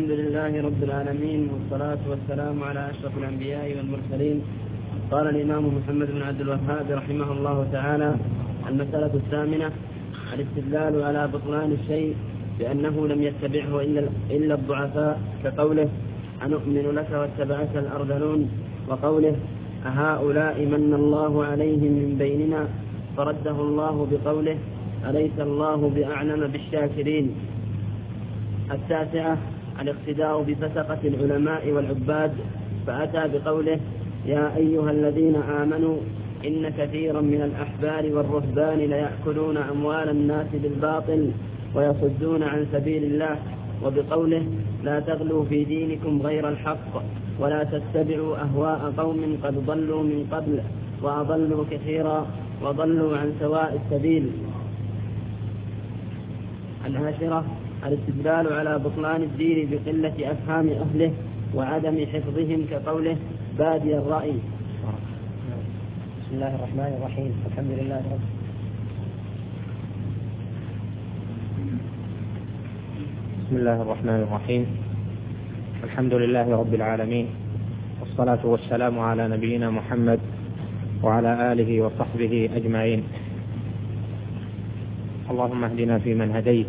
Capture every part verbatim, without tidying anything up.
الحمد لله رب العالمين، والصلاة والسلام على أشرف الأنبياء والمرسلين. قال الإمام محمد بن عبد الوهاب رحمه الله تعالى: المسألة الثامنة: الاستدلال على بطلان الشيء بأنه لم يتبعه إلا الضعفاء، كقوله: أنؤمن لك واتبعك الأرذلون، وقوله: أهؤلاء من الله عليهم من بيننا، فرده الله بقوله: أليس الله بأعلم بالشاكرين. التاسعة: الاقتداء بفسقة العلماء والعباد، فأتى بقوله: يا أيها الذين آمنوا إن كثيرا من الأحبار والرهبان ليأكلون أموال الناس بالباطل ويصدون عن سبيل الله، وبقوله: لا تغلوا في دينكم غير الحق ولا تتبعوا أهواء قوم قد ضلوا من قبل وأضلوا كثيرا وضلوا عن سواء السبيل. العاشرة: الاستدلال على بطلان الدين بقلة أفهام أهله وعدم حفظهم، كقوله: بادي الرأي. بسم الله الرحمن الرحيم. الحمد لله رب بسم الله الرحمن الرحيم الحمد لله رب العالمين، والصلاة والسلام على نبينا محمد وعلى آله وصحبه أجمعين. اللهم اهدنا فيمن هديت،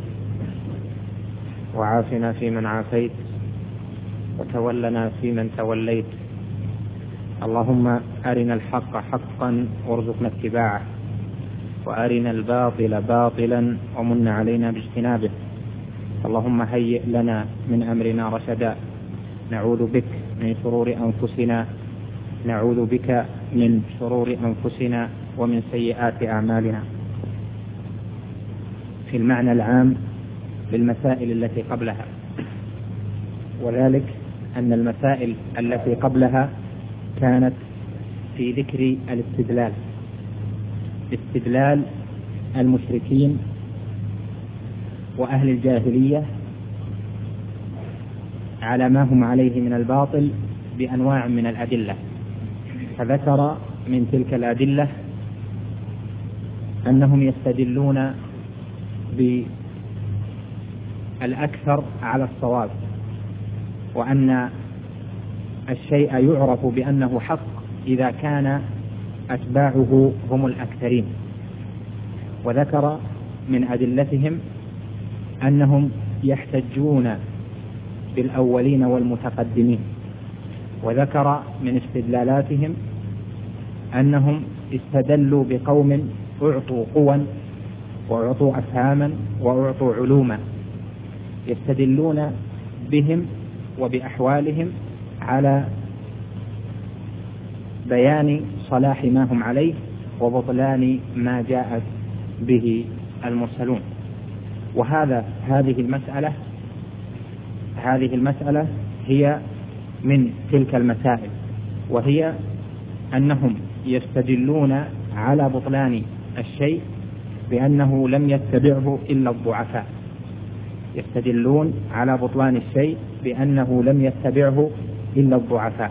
وعافنا فيمن عافيت، وتولنا فيمن توليت. اللهم أرنا الحق حقا وارزقنا اتباعه، وأرنا الباطل باطلا ومن علينا باجتنابه. اللهم هيئ لنا من أمرنا رشدا، نعوذ بك من شرور أنفسنا نعوذ بك من شرور أنفسنا ومن سيئات أعمالنا. في المعنى العام للمسائل التي قبلها، وذلك أن المسائل التي قبلها كانت في ذكر الاستدلال استدلال المشركين وأهل الجاهلية على ما هم عليه من الباطل بأنواع من الأدلة. فذكر من تلك الأدلة أنهم يستدلون بالأكثر على الصواب، وأن الشيء يعرف بأنه حق إذا كان أتباعه هم الأكثرين. وذكر من أدلتهم أنهم يحتجون بالأولين والمتقدمين. وذكر من استدلالاتهم أنهم استدلوا بقوم أعطوا قوى وأعطوا أفهاما وأعطوا علوما، يستدلون بهم وبأحوالهم على بيان صلاح ما هم عليه وبطلان ما جاءت به المرسلون. وهذا هذه المسألة هذه المسألة هي من تلك المسائل، وهي أنهم يستدلون على بطلان الشيء بأنه لم يتبعه إلا الضعفاء. يستدلون على بطلان الشيء بأنه لم يتبعه إلا الضعفاء.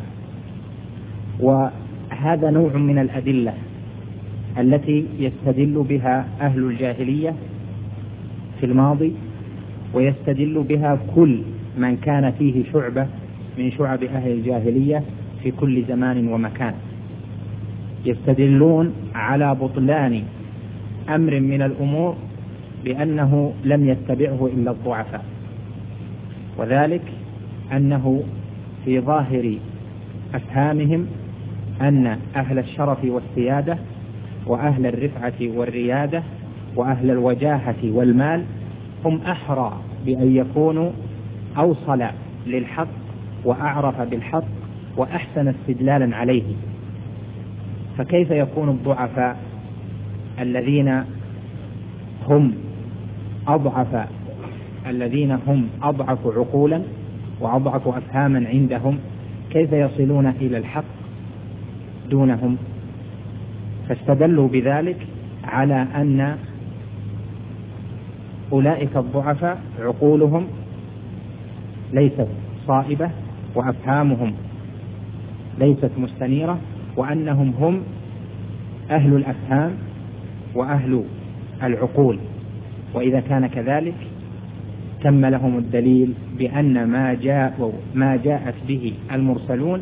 وهذا نوع من الأدلة التي يستدل بها أهل الجاهلية في الماضي، ويستدل بها كل من كان فيه شعبة من شعب أهل الجاهلية في كل زمان ومكان. يستدلون على بطلان أمر من الأمور بأنه لم يتبعه إلا الضعفاء، وذلك أنه في ظاهر أفهامهم أن أهل الشرف والسيادة وأهل الرفعة والريادة وأهل الوجاهة والمال هم أحرى بأن يكونوا أوصل للحق وأعرف بالحق وأحسن استدلالا عليه. فكيف يكون الضعفاء الذين هم أضعف الذين هم أضعف عقولا وأضعف أفهاما عندهم، كيف يصلون إلى الحق دونهم؟ فاستدلوا بذلك على أن أولئك الضعفاء عقولهم ليست صائبة وأفهامهم ليست مستنيرة، وأنهم هم أهل الأفهام وأهل العقول. وإذا كان كذلك تم لهم الدليل بأن ما جاء ما جاءت به المرسلون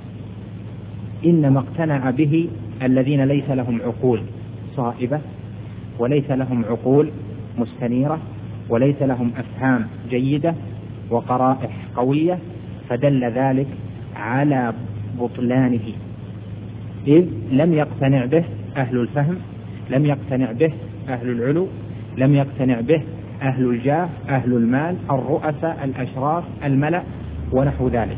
إنما اقتنع به الذين ليس لهم عقول صائبة، وليس لهم عقول مستنيرة، وليس لهم أفهام جيدة وقرائح قوية، فدل ذلك على بطلانه، إذ لم يقتنع به أهل الفهم، لم يقتنع به أهل العلو، لم يقتنع به أهل الجاه، أهل المال، الرؤساء، الأشراف، الملأ ونحو ذلك.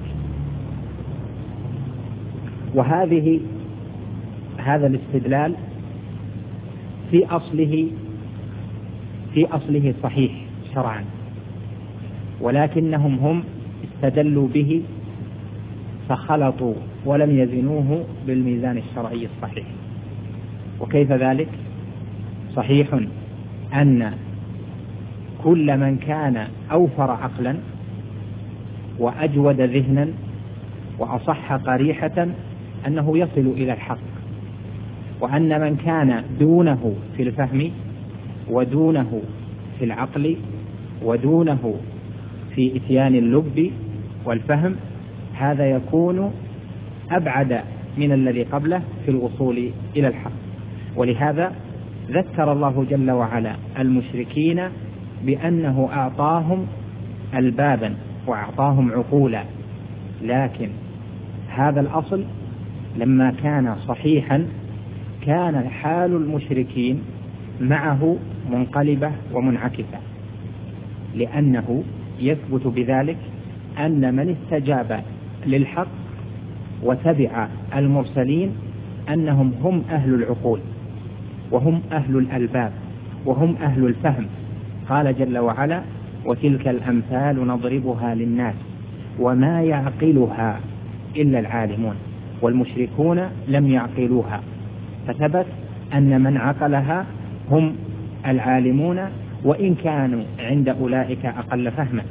وهذه هذا الاستدلال في أصله في أصله صحيح شرعا، ولكنهم هم استدلوا به فخلطوا ولم يزنوه بالميزان الشرعي الصحيح. وكيف ذلك؟ صحيح أن كل من كان أوفر عقلا وأجود ذهنا وأصح قريحة أنه يصل إلى الحق، وأن من كان دونه في الفهم ودونه في العقل ودونه في إتيان اللب والفهم هذا يكون أبعد من الذي قبله في الوصول إلى الحق. ولهذا ذكر الله جل وعلا المشركين بأنه أعطاهم ألبابا وأعطاهم عقولا، لكن هذا الأصل لما كان صحيحا كان حال المشركين معه منقلبة ومنعكسة، لأنه يثبت بذلك أن من استجاب للحق وتبع المرسلين أنهم هم أهل العقول وهم أهل الألباب وهم أهل الفهم. قال جل وعلا: وتلك الأمثال نضربها للناس وما يعقلها إلا العالمون. والمشركون لم يعقلوها، فثبت أن من عقلها هم العالمون، وإن كانوا عند أولئك أقل فهما.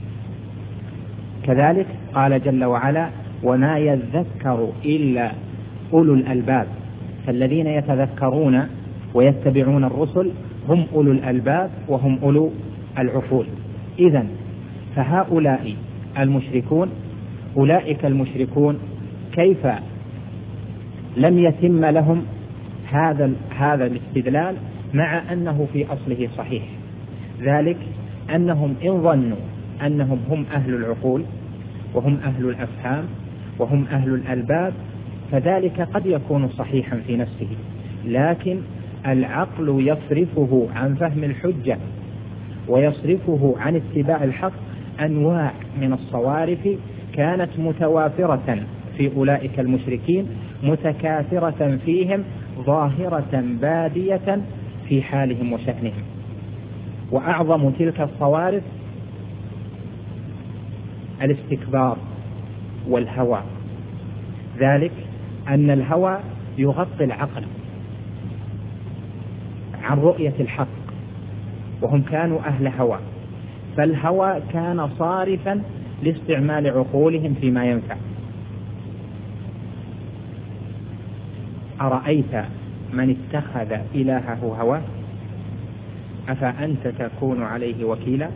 كذلك قال جل وعلا: وما يذكر إلا أولو الألباب. فالذين يتذكرون ويتبعون الرسل هم أولو الألباب وهم أولو العقول. إذن فهؤلاء المشركون أولئك المشركون كيف لم يتم لهم هذا هذا الاستدلال مع أنه في أصله صحيح؟ ذلك أنهم إن ظنوا أنهم هم أهل العقول وهم أهل الأفهام وهم أهل الألباب فذلك قد يكون صحيحا في نفسه، لكن العقل يصرفه عن فهم الحجة ويصرفه عن اتباع الحق. أنواع من الصوارف كانت متوافرة في أولئك المشركين، متكاثرة فيهم، ظاهرة بادية في حالهم وشأنهم. وأعظم تلك الصوارف الاستكبار والهوى، ذلك أن الهوى يغطي العقل عن رؤية الحق، وهم كانوا أهل هوى، فالهوى كان صارفا لاستعمال عقولهم فيما ينفع. أرأيت من اتخذ إلهه هواه أفأنت تكون عليه وكيلا؟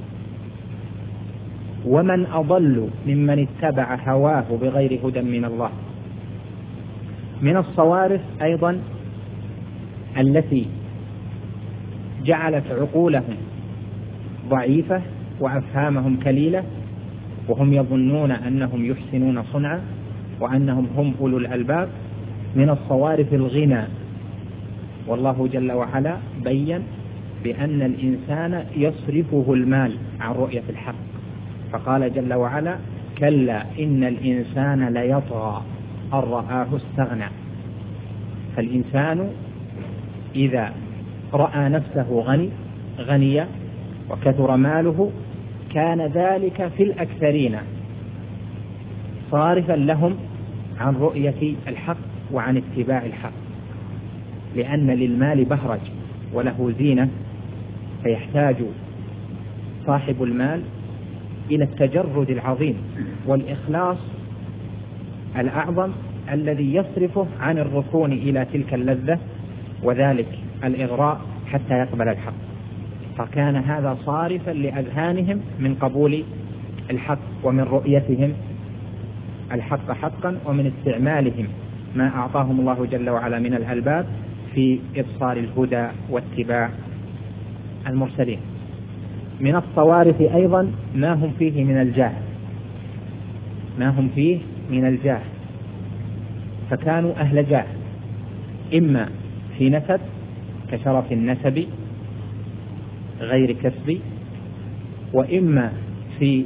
ومن أضل ممن اتبع هواه بغير هدى من الله. من الصوارف أيضا التي جعلت عقولهم ضعيفة وأفهامهم كليلة وهم يظنون أنهم يحسنون صنعا وأنهم هم أولو الألباب، من الصوارف الغنى. والله جل وعلا بين بأن الإنسان يصرفه المال عن رؤية الحق، فقال جل وعلا: كلا إن الإنسان ليطغى أن رآه استغنى. فالإنسان إذا رأى نفسه غني غنيا وكثر ماله كان ذلك في الأكثرين صارفا لهم عن رؤية الحق وعن اتباع الحق، لأن للمال بهرج وله زينة، فيحتاج صاحب المال إلى التجرد العظيم والإخلاص الأعظم الذي يصرفه عن الركون إلى تلك اللذة وذلك الإغراء حتى يقبل الحق. فكان هذا صارفا لأذهانهم من قبول الحق ومن رؤيتهم الحق حقا ومن استعمالهم ما أعطاهم الله جل وعلا من الألباب في إبصار الهدى واتباع المرسلين. من الصوارف أيضا ما هم فيه من الجاه ما هم فيه من الجاه فكانوا أهل جاه، إما في نسب كشرف النسب غير كسبي، وإما في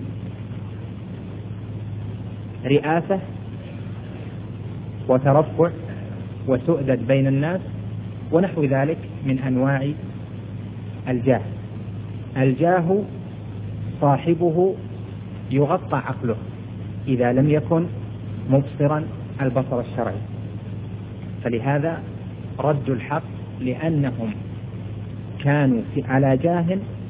رئاسة وترفع وسؤدد بين الناس ونحو ذلك من أنواع الجاه. الجاه صاحبه يغطى عقله إذا لم يكن مبصرا البصر الشرعي، فلهذا رد الحق لأنهم كانوا على جاه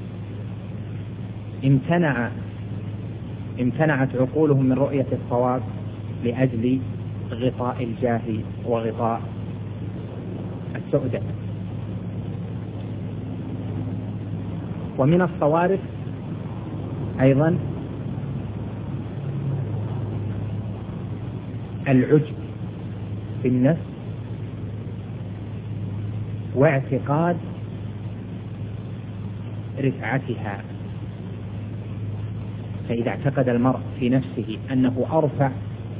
امتنع امتنعت عقولهم من رؤية الصواب لأجل غطاء الجاه وغطاء السؤدد. ومن الصوارف أيضا العجب بالنفس واعتقاد رفعتها، فإذا اعتقد المرء في نفسه أنه أرفع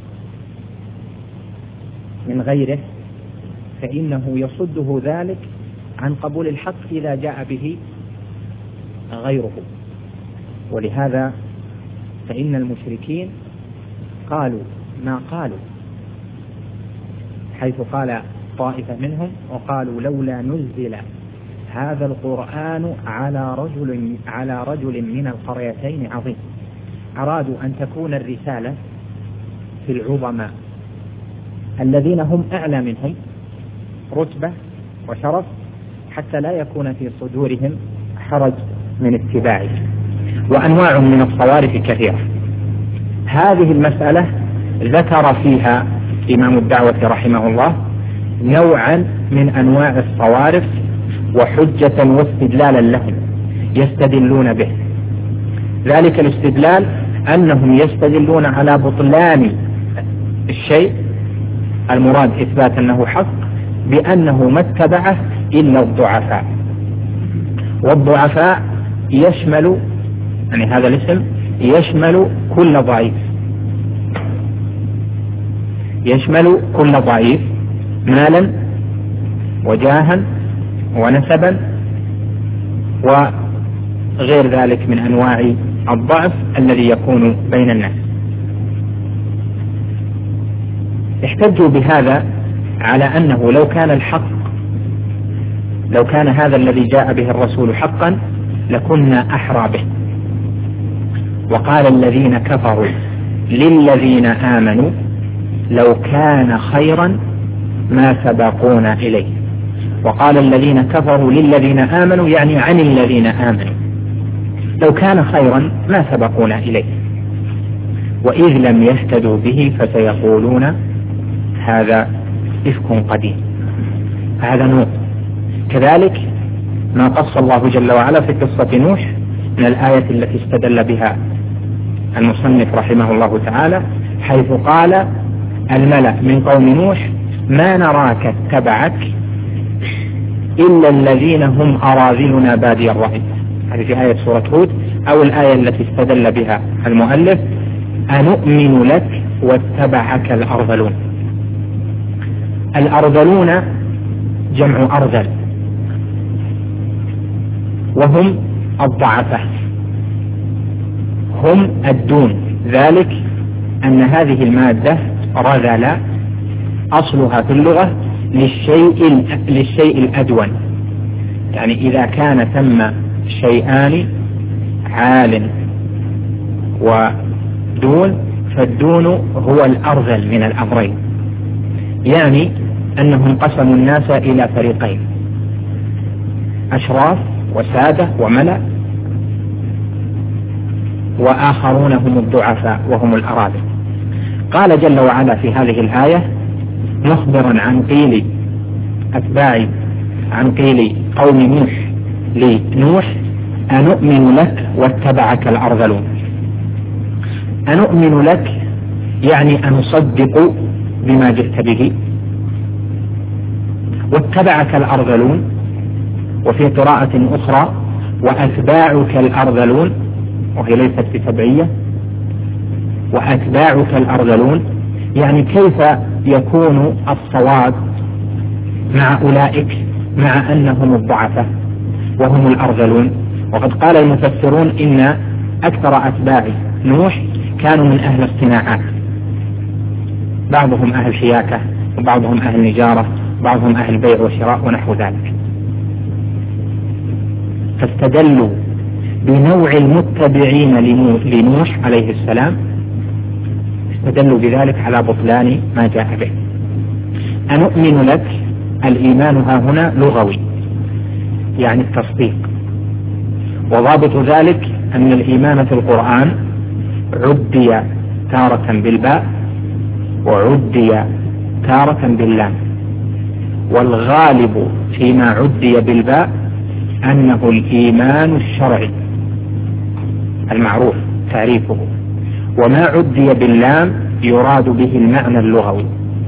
من غيره فإنه يصده ذلك عن قبول الحق إذا جاء به غيره. ولهذا فإن المشركين قالوا ما قالوا، حيث قال طائفة منهم وقالوا لولا نزل هذا القرآن على رجل على رجل من القريتين عظيم. أرادوا أن تكون الرسالة في العظماء الذين هم أعلى منهم رتبة وشرف، حتى لا يكون في صدورهم حرج من اتباعه. وأنواع من الصوارف كثيرة. هذه المسألة ذكر فيها إمام الدعوة رحمه الله نوعا من أنواع الصوارف وحجة واستدلالا لهم يستدلون به. ذلك الاستدلال أنهم يستدلون على بطلان الشيء المراد إثبات أنه حق بأنه ما اتبعه إلا الضعفاء، والضعفاء يشمل يعني هذا الاسم يشمل كل ضعيف يشمل كل ضعيف مالا وجاها ونسبا وغير ذلك من أنواع الضعف الذي يكون بين الناس. احتجوا بهذا على أنه لو كان الحق لو كان هذا الذي جاء به الرسول حقا لكنا أحرى به. وقال الذين كفروا للذين آمنوا لو كان خيرا ما سبقونا إليه. وقال الذين كفروا للذين آمنوا يعني عن الذين آمنوا لو كان خيرا ما سبقونا إليه، وإذ لم يهتدوا به فسيقولون هذا إفك قديم. هذا نوح. كذلك ما قص الله جل وعلا في قصة نوح من الآية التي استدل بها المصنف رحمه الله تعالى، حيث قال الملأ من قوم نوح ما نراك اتبعك إلا الذين هم أراذلنا بادي الرأي. هذه في آية سورة هود، أو الآية التي استدل بها المؤلف أنؤمن لك واتبعك الأرذلون. الأرذلون جمع أرذل وهم الضعفاء، هم الدون. ذلك أن هذه المادة رذل أصلها في اللغة للشيء للشيء الأدون، يعني إذا كان ثم شيئان عال ودون فالدون هو الأرذل من الأمرين، يعني أنهم قسموا الناس إلى فريقين أشراف وسادة وملأ، وآخرون هم الضعفاء وهم الأراذل. قال جل وعلا في هذه الآية مخبرا عن قيل أتباع عن قيل قوم نوح لنوح أنؤمن لك واتبعك الأرذلون. أنؤمن لك يعني أنصدق بما جئت به، واتبعك الأرذلون، وفي قراءة أخرى وأتباعك الأرذلون، وهي ليست بتبعية، وأتباعك الأرذلون يعني كيف يكون الصواب مع أولئك مع أنهم الضعفاء وهم الأرذلون. وقد قال المفسرون إن أكثر أتباع نوح كانوا من أهل الصناعات، بعضهم أهل حياكة وبعضهم أهل نجارة وبعضهم أهل بيع وشراء ونحو ذلك، فاستدلوا بنوع المتبعين لنوح عليه السلام، استدلوا بذلك على بطلان ما جاء به. أنؤمن لك، الإيمان ها هنا لغوي يعني التصديق، وضابط ذلك أن الإيمان في القرآن عدي تارة بالباء وعدي تارة باللام، والغالب فيما عدي بالباء أنه الإيمان الشرعي المعروف تعريفه، وما عدي باللام يراد به المعنى اللغوي.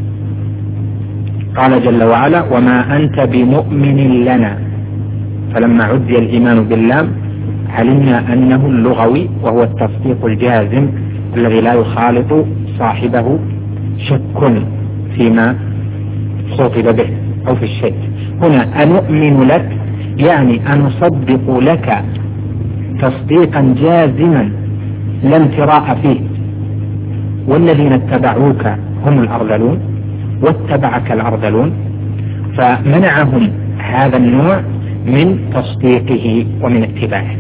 قال جل وعلا وما أنت بمؤمن لنا، فلما عدي الإيمان باللام علمنا أنه اللغوي وهو التصديق الجازم الذي لا يخالط صاحبه شك فيما خطب به أو في الشيء. هنا أنؤمن لك يعني أنصدق لك تصديقا جازما لا امتراء فيه، والذين اتبعوك هم الأرذلون واتبعك الأرذلون، فمنعهم هذا النوع من تصديقه ومن اتباعه.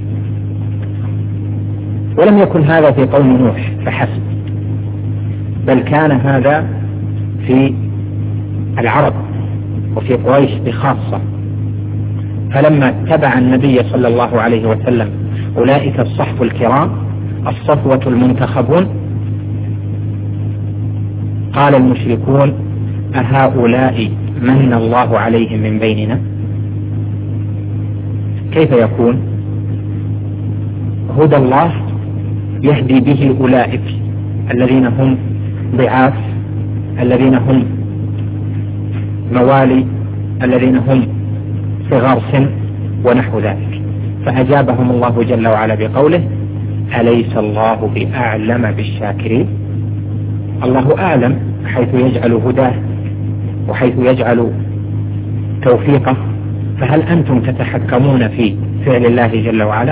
ولم يكن هذا في قوم نوح فحسب، بل كان هذا في العرب وفي قريش بخاصة. فلما اتبع النبي صلى الله عليه وسلم أولئك الصحب الكرام الصفوة المنتخبون، قال المشركون أهؤلاء من الله عليهم من بيننا؟ كيف يكون؟ هدى الله يهدي به أولئك الذين هم ضعاف، الذين هم موالي، الذين هم صغار سن ونحو ذلك. فأجابهم الله جل وعلا بقوله أليس الله بأعلم بالشاكرين؟ الله أعلم حيث يجعل هداه وحيث يجعل توفيقه، فهل أنتم تتحكمون في فعل الله جل وعلا؟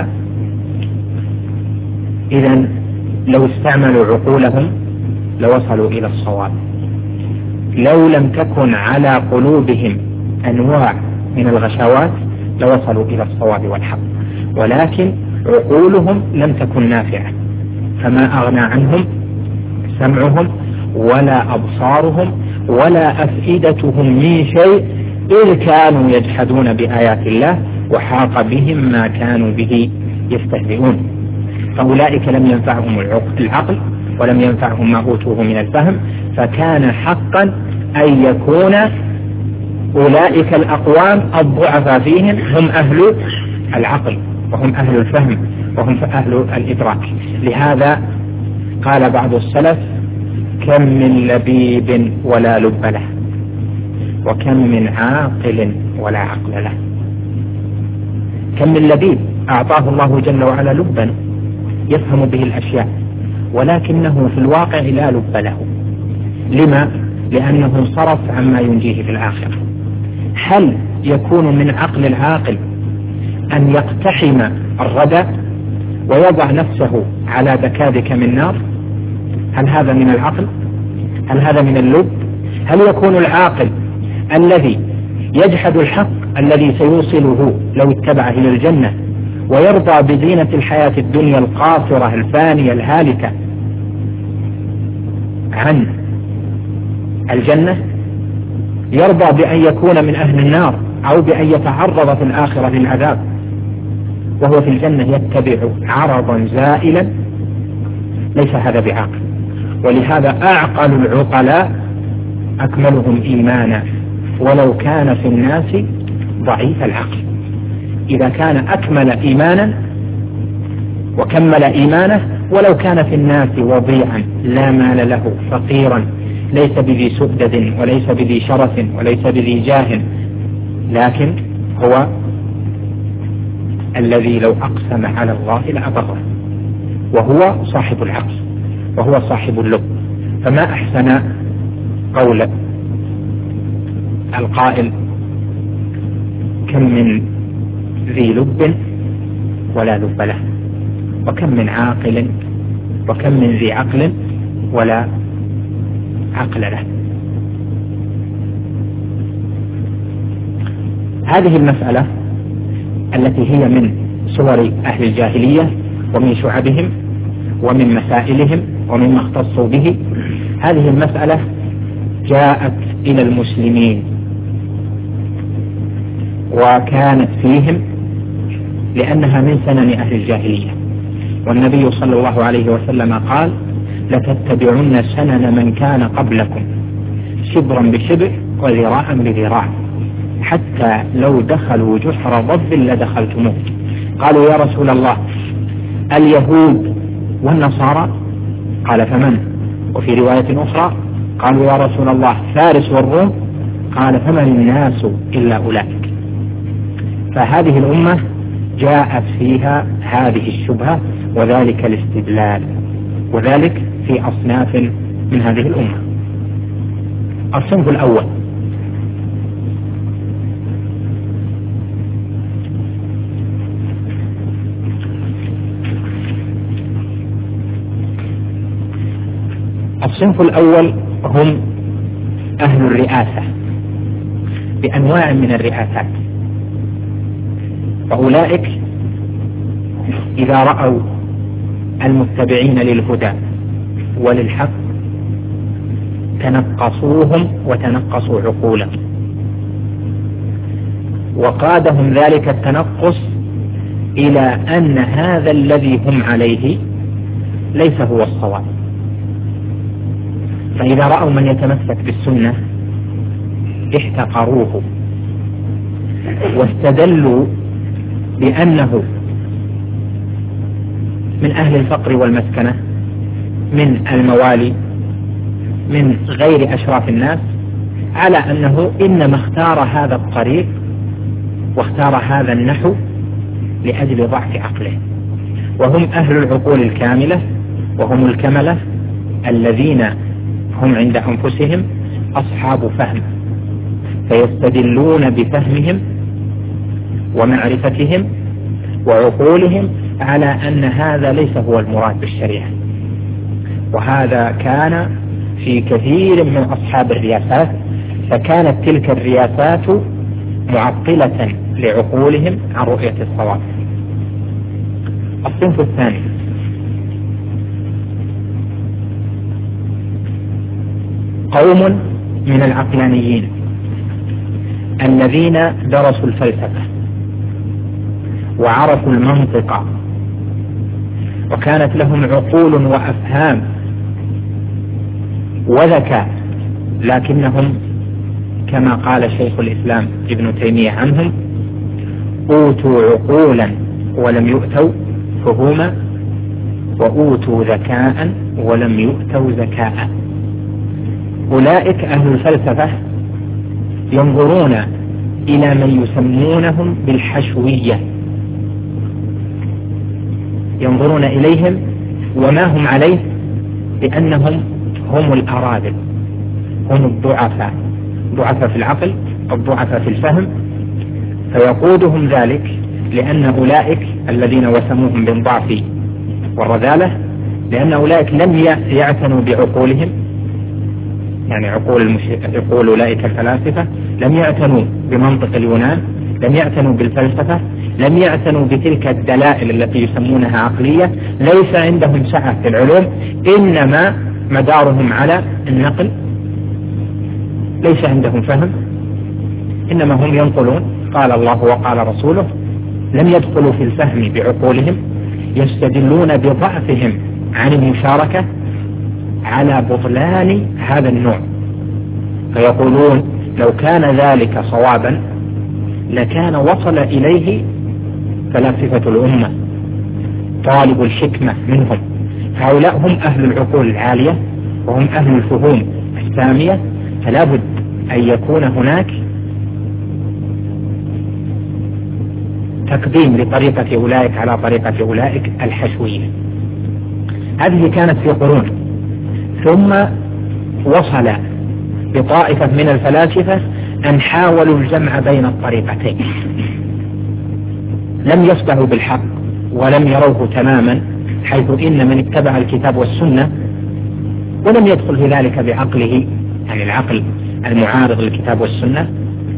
إذن لو استعملوا عقولهم لوصلوا إلى الصواب، لو لم تكن على قلوبهم أنواع من الغشاوات لوصلوا إلى الصواب والحق، ولكن عقولهم لم تكن نافعة، فما أغنى عنهم سمعهم ولا أبصارهم ولا أفئدتهم من شيء إذ كانوا يجحدون بآيات الله وحاق بهم ما كانوا به يستهزئون. فأولئك لم ينفعهم العقل ولم ينفعهم ما أوتوه من الفهم، فكان حقا أن يكون أولئك الأقوام الضعفاء فيهم هم أهل العقل وهم أهل الفهم وهم أهل الإدراك. لهذا قال بعض السلف كم من لبيب ولا لب له، وكم من عاقل ولا عقل له. كم من لبيب أعطاه الله جل وعلا لبا يفهم به الأشياء، ولكنه في الواقع لا لب له. لما؟ لأنه انصرف عما ينجيه في الآخرة. هل يكون من عقل العاقل أن يقتحم الردى ويضع نفسه على دكادك من نار؟ هل هذا من العقل؟ هل هذا من اللب؟ هل يكون العاقل الذي يجحد الحق الذي سيوصله لو اتبع إلى الجنة ويرضى بزينة الحياة الدنيا القاصرة الفانية الهالكة عن الجنة، يرضى بأن يكون من أهل النار أو بأن يتعرض في الآخرة للعذاب وهو في الجنة يتبع عرضا زائلا؟ ليس هذا بعقل. ولهذا أعقل العقلاء أكملهم إيمانا ولو كان في الناس ضعيف العقل. إذا كان أكمل إيمانا وكمل إيمانه، ولو كان في الناس وضيعا لا مال له فقيرا ليس بذي سؤدد وليس بذي شرف وليس بذي جاه، لكن هو الذي لو أقسم على الله لأبره، وهو صاحب العقل وهو صاحب اللب. فما أحسن قول القائل: كم من ذي لب ولا لب له، وكم من عاقل وكم من ذي عقل ولا عقل له. هذه المسألة التي هي من صور أهل الجاهلية ومن شعبهم ومن مسائلهم ومما اختصوا به، هذه المسألة جاءت إلى المسلمين وكانت فيهم لأنها من سنن أهل الجاهلية، والنبي صلى الله عليه وسلم قال: لتتبعن سنن من كان قبلكم شبرا بشبر وذراعا بذراع حتى لو دخلوا جحر ضب لدخلتموه. قالوا: يا رسول الله اليهود والنصارى؟ قال: فمن؟ وفي رواية أخرى قالوا: يا رسول الله فارس والروم؟ قال: فمن الناس إلا أولئك. فهذه الأمة جاءت فيها هذه الشبهة وذلك الاستدلال، وذلك في أصناف من هذه الأمة. الصنف الأول: الصنف الأول هم أهل الرئاسة بأنواع من الرئاسات، فأولئك إذا رأوا المتبعين للهدى وللحق تنقصوهم وتنقصوا عقولهم، وقادهم ذلك التنقص إلى أن هذا الذي هم عليه ليس هو الصواب. فإذا رأوا من يتمسك بالسنة احتقروه واستدلوا بأنه من أهل الفقر والمسكنة، من الموالي، من غير أشراف الناس، على أنه إنما اختار هذا الطريق واختار هذا النحو لأجل ضعف عقله، وهم أهل العقول الكاملة وهم الكملة الذين هم عند أنفسهم أصحاب فهم، فيستدلون بفهمهم ومعرفتهم وعقولهم على أن هذا ليس هو المراد بالشريعة. وهذا كان في كثير من أصحاب الرياسات، فكانت تلك الرياسات معطلة لعقولهم عن رؤية الصواب. الصنف الثاني: قوم من العقلانيين الذين درسوا الفلسفة وعرفوا المنطق وكانت لهم عقول وأفهام وذكاء، لكنهم كما قال شيخ الإسلام ابن تيمية عنهم: أوتوا عقولا ولم يؤتوا فهوما، وأوتوا ذكاء ولم يؤتوا ذكاء. أولئك أهل الفلسفة ينظرون إلى من يسمونهم بالحشوية، ينظرون إليهم وما هم عليه بأنهم هم الأراذل، هم الضعفاء، ضعفاء في العقل، الضعفاء في الفهم، فيقودهم ذلك لأن أولئك الذين وسموهم بالضعف والرذالة، لأن أولئك لم يعتنوا بعقولهم، يعني عقول, المش... عقول أولئك الفلاسفة لم يعتنوا بمنطق اليونان، لم يعتنوا بالفلسفة، لم يعتنوا بتلك الدلائل التي يسمونها عقلية، ليس عندهم سعة في العلوم، إنما مدارهم على النقل، ليس عندهم فهم، إنما هم ينقلون قال الله وقال رسوله، لم يدخلوا في الفهم بعقولهم، يستدلون بضعفهم عن المشاركة على بطلان هذا النوع، فيقولون لو كان ذلك صوابا لكان وصل إليه فلاسفة الأمة، طالب الحكمة منهم. هؤلاء هم أهل العقول العالية وهم أهل الفهوم السامية، فلا بد أن يكون هناك تقديم لطريقة أولئك على طريقة أولئك الحشوية. هذه كانت في قرون، ثم وصل بطائفة من الفلاسفة أن حاولوا الجمع بين الطريقتين، لم يصبحوا بالحق ولم يروه تماما، حيث إن من اتبع الكتاب والسنة ولم يدخل في ذلك بعقله، يعني العقل المعارض للكتاب والسنة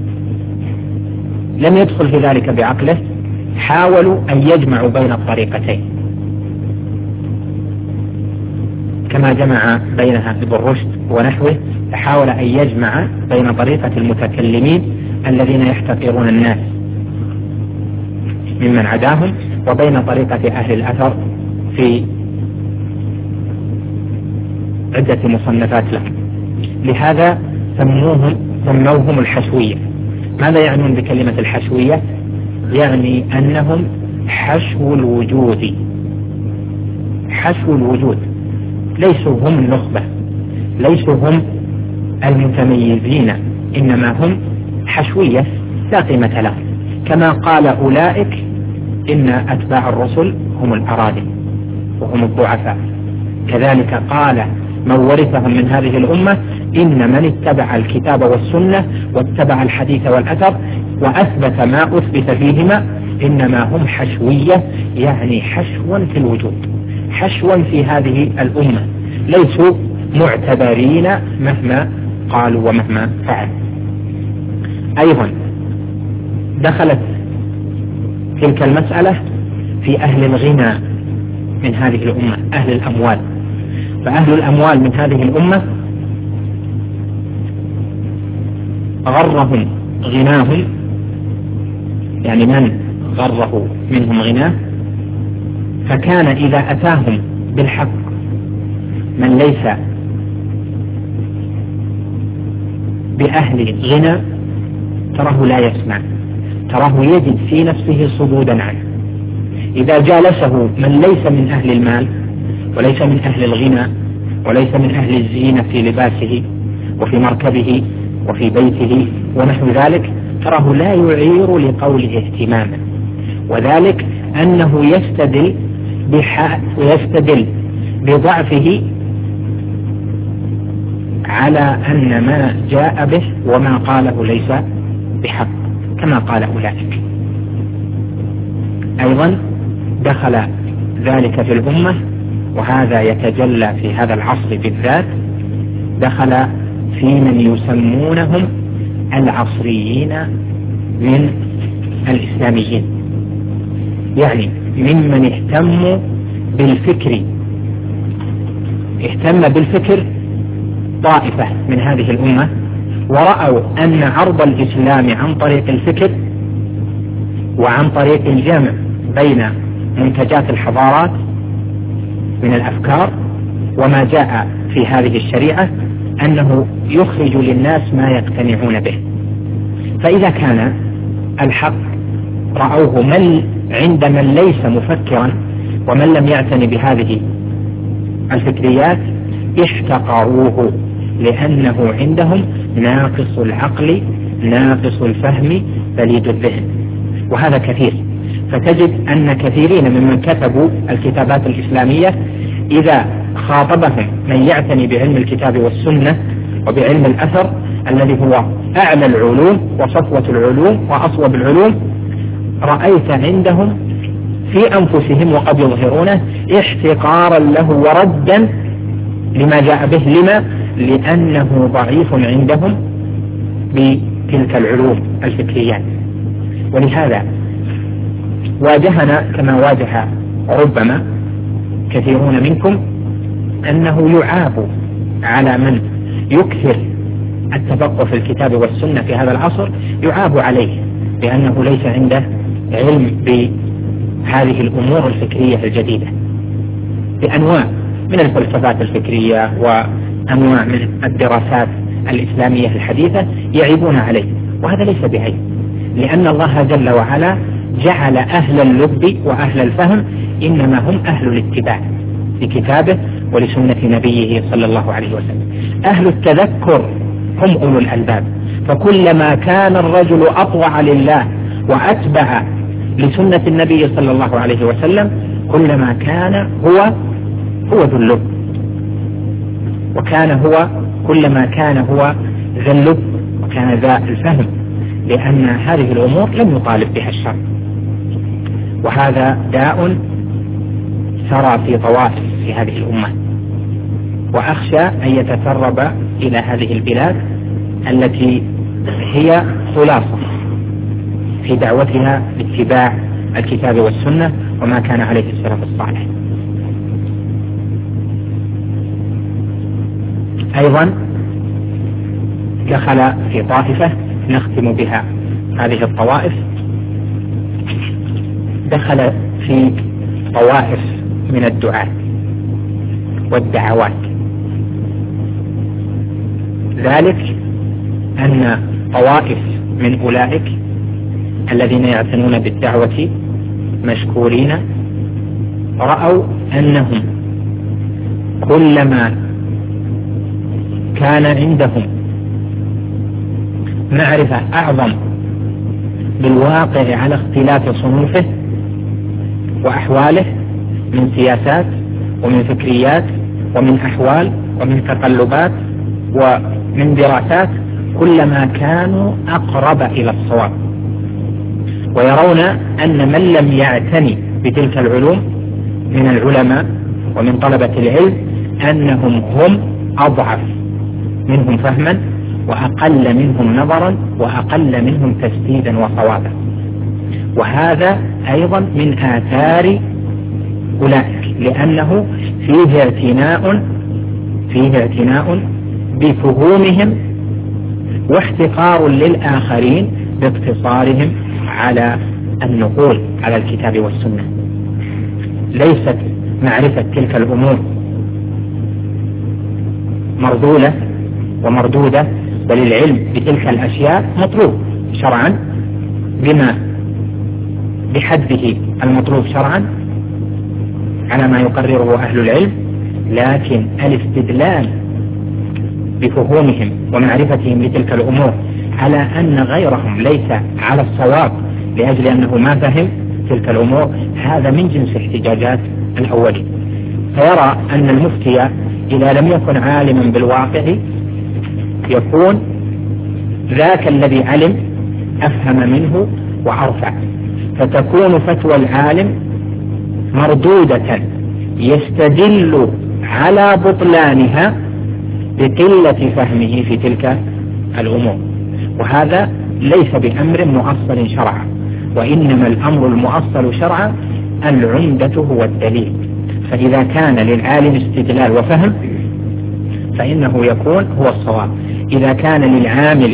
لم يدخل في ذلك بعقله، حاولوا أن يجمعوا بين الطريقتين كما جمع بينها ابن رشد ونحوه، فحاول أن يجمع بين طريقة المتكلمين الذين يحتقرون الناس ممن عداهم وبين طريقة أهل الأثر في عدة مصنفات لهم. لهذا سموهم سموهم الحشوية. ماذا يعنون بكلمة الحشوية؟ يعني أنهم حشو الوجود، حشو الوجود، ليسوا هم النخبة، ليسوا هم المتميزين، إنما هم حشوية لا قيمة لهم. كما قال أولئك إن أتباع الرسل هم الأراذل وهم الضعفاء، كذلك قال من ورثهم من هذه الأمة إن من اتبع الكتاب والسنة واتبع الحديث والأثر وأثبت ما أثبت فيهما إنما هم حشوية، يعني حشوا في الوجود، حشوا في هذه الأمة، ليسوا معتبرين مهما قالوا ومهما فعلوا. أيضا دخلت تلك المسألة في أهل الغنى من هذه الأمة، أهل الأموال. فأهل الأموال من هذه الأمة غرهم غناهم، يعني من غره منهم غناه، فكان إذا أتاهم بالحق من ليس بأهل غنى تراه لا يسمع، تراه يجد في نفسه صدودا عنه. إذا جالسه من ليس من أهل المال وليس من أهل الغنى وليس من أهل الزينة في لباسه وفي مركبه وفي بيته ونحو ذلك، تراه لا يعير لقوله اهتماما، وذلك أنه يستدل ويستدل بضعفه على أن ما جاء به وما قاله ليس بحق كما قال أولئك. أيضا دخل ذلك في الأمة، وهذا يتجلى في هذا العصر بالذات، دخل في من يسمونهم العصريين من الإسلاميين، يعني ممن اهتموا بالفكر، اهتم بالفكر طائفة من هذه الأمة، ورأوا أن عرض الإسلام عن طريق الفكر وعن طريق الجمع بين منتجات الحضارات من الأفكار وما جاء في هذه الشريعة أنه يخرج للناس ما يقتنعون به. فإذا كان الحق رأوه من عند من ليس مفكرا ومن لم يعتني بهذه الفكريات احتقروه، لأنه عندهم ناقص العقل ناقص الفهم بليد الذهن، وهذا كثير. فتجد أن كثيرين ممن كتبوا الكتابات الإسلامية إذا خاطبهم من يعتني بعلم الكتاب والسنة وبعلم الأثر الذي هو أعلى العلوم وصفوة العلوم وأصوب العلوم، رأيت عندهم في أنفسهم وقد يظهرونه احتقارا له وردا لما جاء به. لما؟ لأنه ضعيف عندهم بتلك العلوم الفكريات. ولهذا واجهنا كما واجه ربما كثيرون منكم أنه يعاب على من يكثر التفقه في الكتاب والسنة في هذا العصر، يعاب عليه بأنه ليس عنده علم بهذه الأمور الفكرية الجديدة، بأنواع من الفلسفات الفكرية وأنواع من الدراسات الإسلامية الحديثة يعيبون عليه، وهذا ليس بعيب، لأن الله جل وعلا جعل أهل اللب وأهل الفهم إنما هم أهل الاتباع لكتابه ولسنة نبيه صلى الله عليه وسلم. أهل التذكر هم أولو الألباب، فكلما كان الرجل أطوع لله وأتبع لسنة النبي صلى الله عليه وسلم كلما كان هو هو ذو اللب، وكان هو كلما كان هو ذا اللب وكان ذا الفهم، لأن هذه الأمور لم يطالب بها الشرع، وهذا داء سرى في طوائف في هذه الأمة، وأخشى أن يتسرب إلى هذه البلاد التي هي خلاصة في دعوتها لاتباع الكتاب والسنة وما كان عليه السلف الصالح. أيضا دخل في طائفة نختم بها هذه الطوائف، دخل في طوائف من الدعاة والدعوات، ذلك أن طوائف من أولئك الذين يعتنون بالدعوة مشكورين رأوا أنهم كلما كان عندهم معرفة أعظم بالواقع على اختلاف صنوفه وأحواله من سياسات ومن فكريات ومن أحوال ومن تقلبات ومن دراسات، كلما كانوا أقرب إلى الصواب، ويرون أن من لم يعتني بتلك العلوم من العلماء ومن طلبة العلم أنهم هم أضعف منهم فهما وأقل منهم نظرا وأقل منهم تسديدا وصوابا. وهذا أيضا من آثار أولئك، لأنه فيه اعتناء فيه اعتناء بفهومهم واحتقار للآخرين باقتصارهم على النقول على الكتاب والسنة. ليست معرفة تلك الأمور مرذولة ومردودة، بل العلم بتلك الأشياء مطلوب شرعا بما بحده المطلوب شرعا على ما يقرره أهل العلم، لكن الاستدلال بفهومهم ومعرفتهم لتلك الأمور على أن غيرهم ليس على الصواب لأجل أنه ما فهم تلك الأمور، هذا من جنس احتجاجات الأولين. فيرى أن المفتي إذا لم يكن عالما بالواقع يكون ذاك الذي علم أفهم منه وأرفع، فتكون فتوى العالم مردودة يستدل على بطلانها بقلة فهمه في تلك الأمور، وهذا ليس بأمر مؤصل شرعا، وإنما الأمر المؤصل شرعا العمدة هو الدليل. فإذا كان للعالم استدلال وفهم فإنه يكون هو الصواب. إذا كان للعامل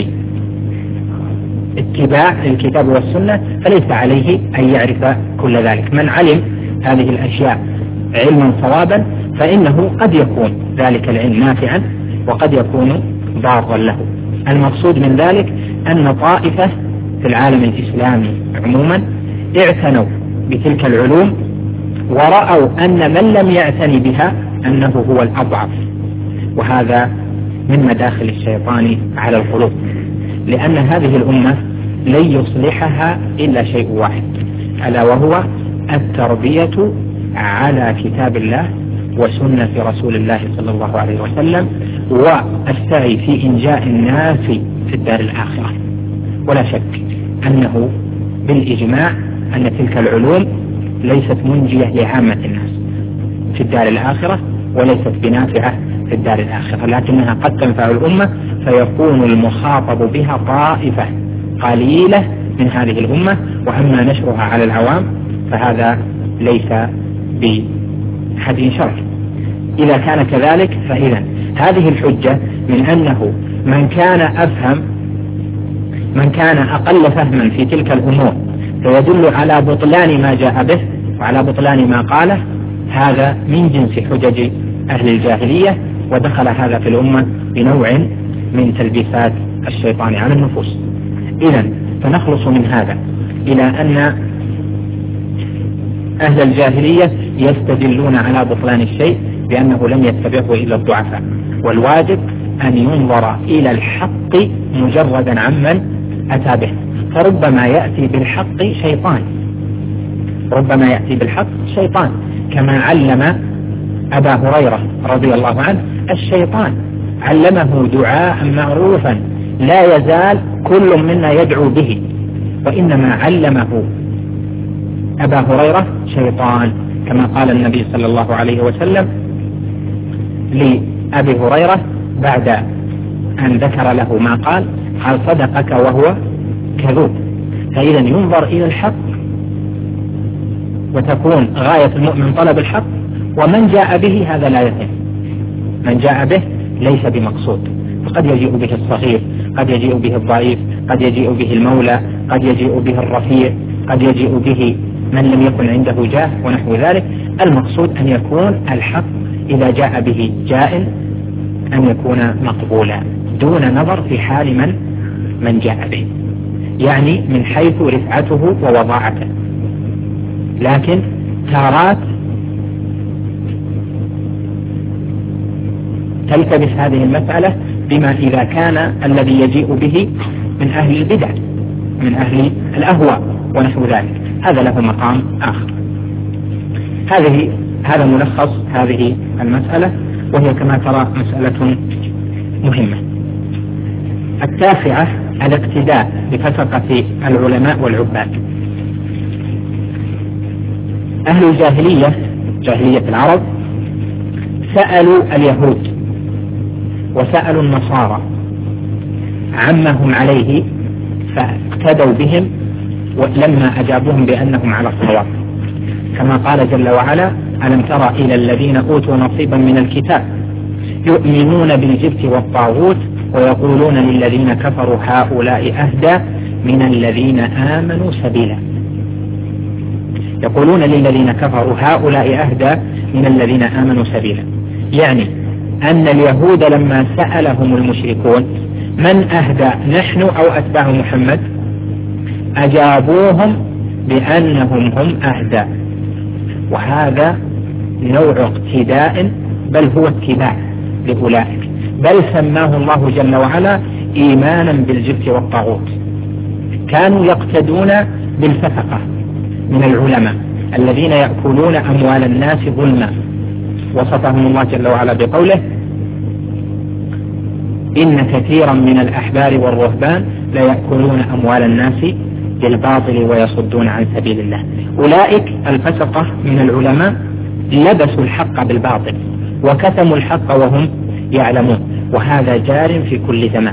اتباع الكتاب والسنة فليس عليه أن يعرف كل ذلك. من علم هذه الأشياء علما صوابا فإنه قد يكون ذلك العلم نافعا وقد يكون ضارا له. المقصود من ذلك أن طائفة في العالم الإسلامي عموما اعتنوا بتلك العلوم ورأوا أن من لم يعتني بها أنه هو الأضعف، وهذا من مداخل الشيطان على القلوب، لأن هذه الأمة لن يصلحها إلا شيء واحد، ألا وهو التربية على كتاب الله وسنة رسول الله صلى الله عليه وسلم، والسعي في إنجاء الناس في الدار الآخرة. ولا شك أنه بالإجماع أن تلك العلوم ليست منجية لعامة الناس في الدار الآخرة وليست بنافعة في الدار الآخرة، لكنها قد تنفع الأمة فيكون المخاطب بها طائفة قليلة من هذه الأمة، وأما نشرها على العوام فهذا ليس بحد شرعي. إذا كان كذلك فإذا هذه الحجة من أنه من كان أفهم من كان أقل فهما في تلك الأمور فيدل على بطلان ما جاء به وعلى بطلان ما قاله، هذا من جنس حجج أهل الجاهلية، ودخل هذا في الأمة بنوع من تلبيسات الشيطان على النفوس. إذن فنخلص من هذا إلى أن أهل الجاهلية يستدلون على بطلان الشيء بأنه لم يتبعه إلا الضعفاء، والواجب أن ينظر إلى الحق مجردا عمن أتى به. فربما يأتي بالحق شيطان، ربما يأتي بالحق شيطان، كما علم أبا هريرة رضي الله عنه الشيطان، علمه دعاء معروفا لا يزال كل منا يدعو به، وإنما علمه أبا هريرة شيطان، كما قال النبي صلى الله عليه وسلم لأبي هريرة بعد أن ذكر له ما قال: قال صدقك وهو كذوب. فإذا ينظر إلى الحق، وتكون غاية المؤمن طلب الحق، ومن جاء به هذا لا يهم، من جاء به ليس بمقصود، فقد يجيء به الصغير، قد يجيء به الضعيف، قد يجيء به المولى، قد يجيء به الرفيع، قد يجيء به من لم يكن عنده جاه ونحو ذلك. المقصود أن يكون الحق إذا جاء به جائل أن يكون مقبولا دون نظر في حال من من جاء به، يعني من حيث رفعته ووضاعته. لكن تارات تلتبس هذه المسألة بما إذا كان الذي يجيء به من أهل البدع، من أهل الأهواء ونحو ذلك، هذا له مقام آخر. هذه هذا ملخص هذه المسألة، وهي كما ترى مسألة مهمة. التاسعة الاقتداء بفسقة العلماء والعباد. أهل الجاهلية، جاهلية العرب، سألوا اليهود وسألوا النصارى عما هم عليه فاقتدوا بهم، ولما أجابوهم بأنهم على الصواب، كما قال جل وعلا: ألم تر إلى الذين أوتوا نصيبا من الكتاب يؤمنون بالجبت والطاغوت ويقولون للذين كفروا هؤلاء أهدى من الذين آمنوا سبيلا. يقولون للذين كفروا هؤلاء أهدى من الذين آمنوا سبيلا، يعني أن اليهود لما سألهم المشركون من أهدى، نحن أو أتباع محمد، أجابوهم بأنهم هم أهدى، وهذا نوع اقتداء، بل هو اتباع لأولئك، بل سماه الله جل وعلا إيمانا بالجبت والطاغوت. كانوا يقتدون بالفسقة من العلماء الذين يأكلون أموال الناس ظلما، وصفهم الله جل وعلا بقوله: إن كثيرا من الأحبار والرهبان لا يأكلون أموال الناس بالباطل ويصدون عن سبيل الله. أولئك الفسقة من العلماء لبسوا الحق بالباطل وكتموا الحق وهم يعلمون، وهذا جار في كل زمان.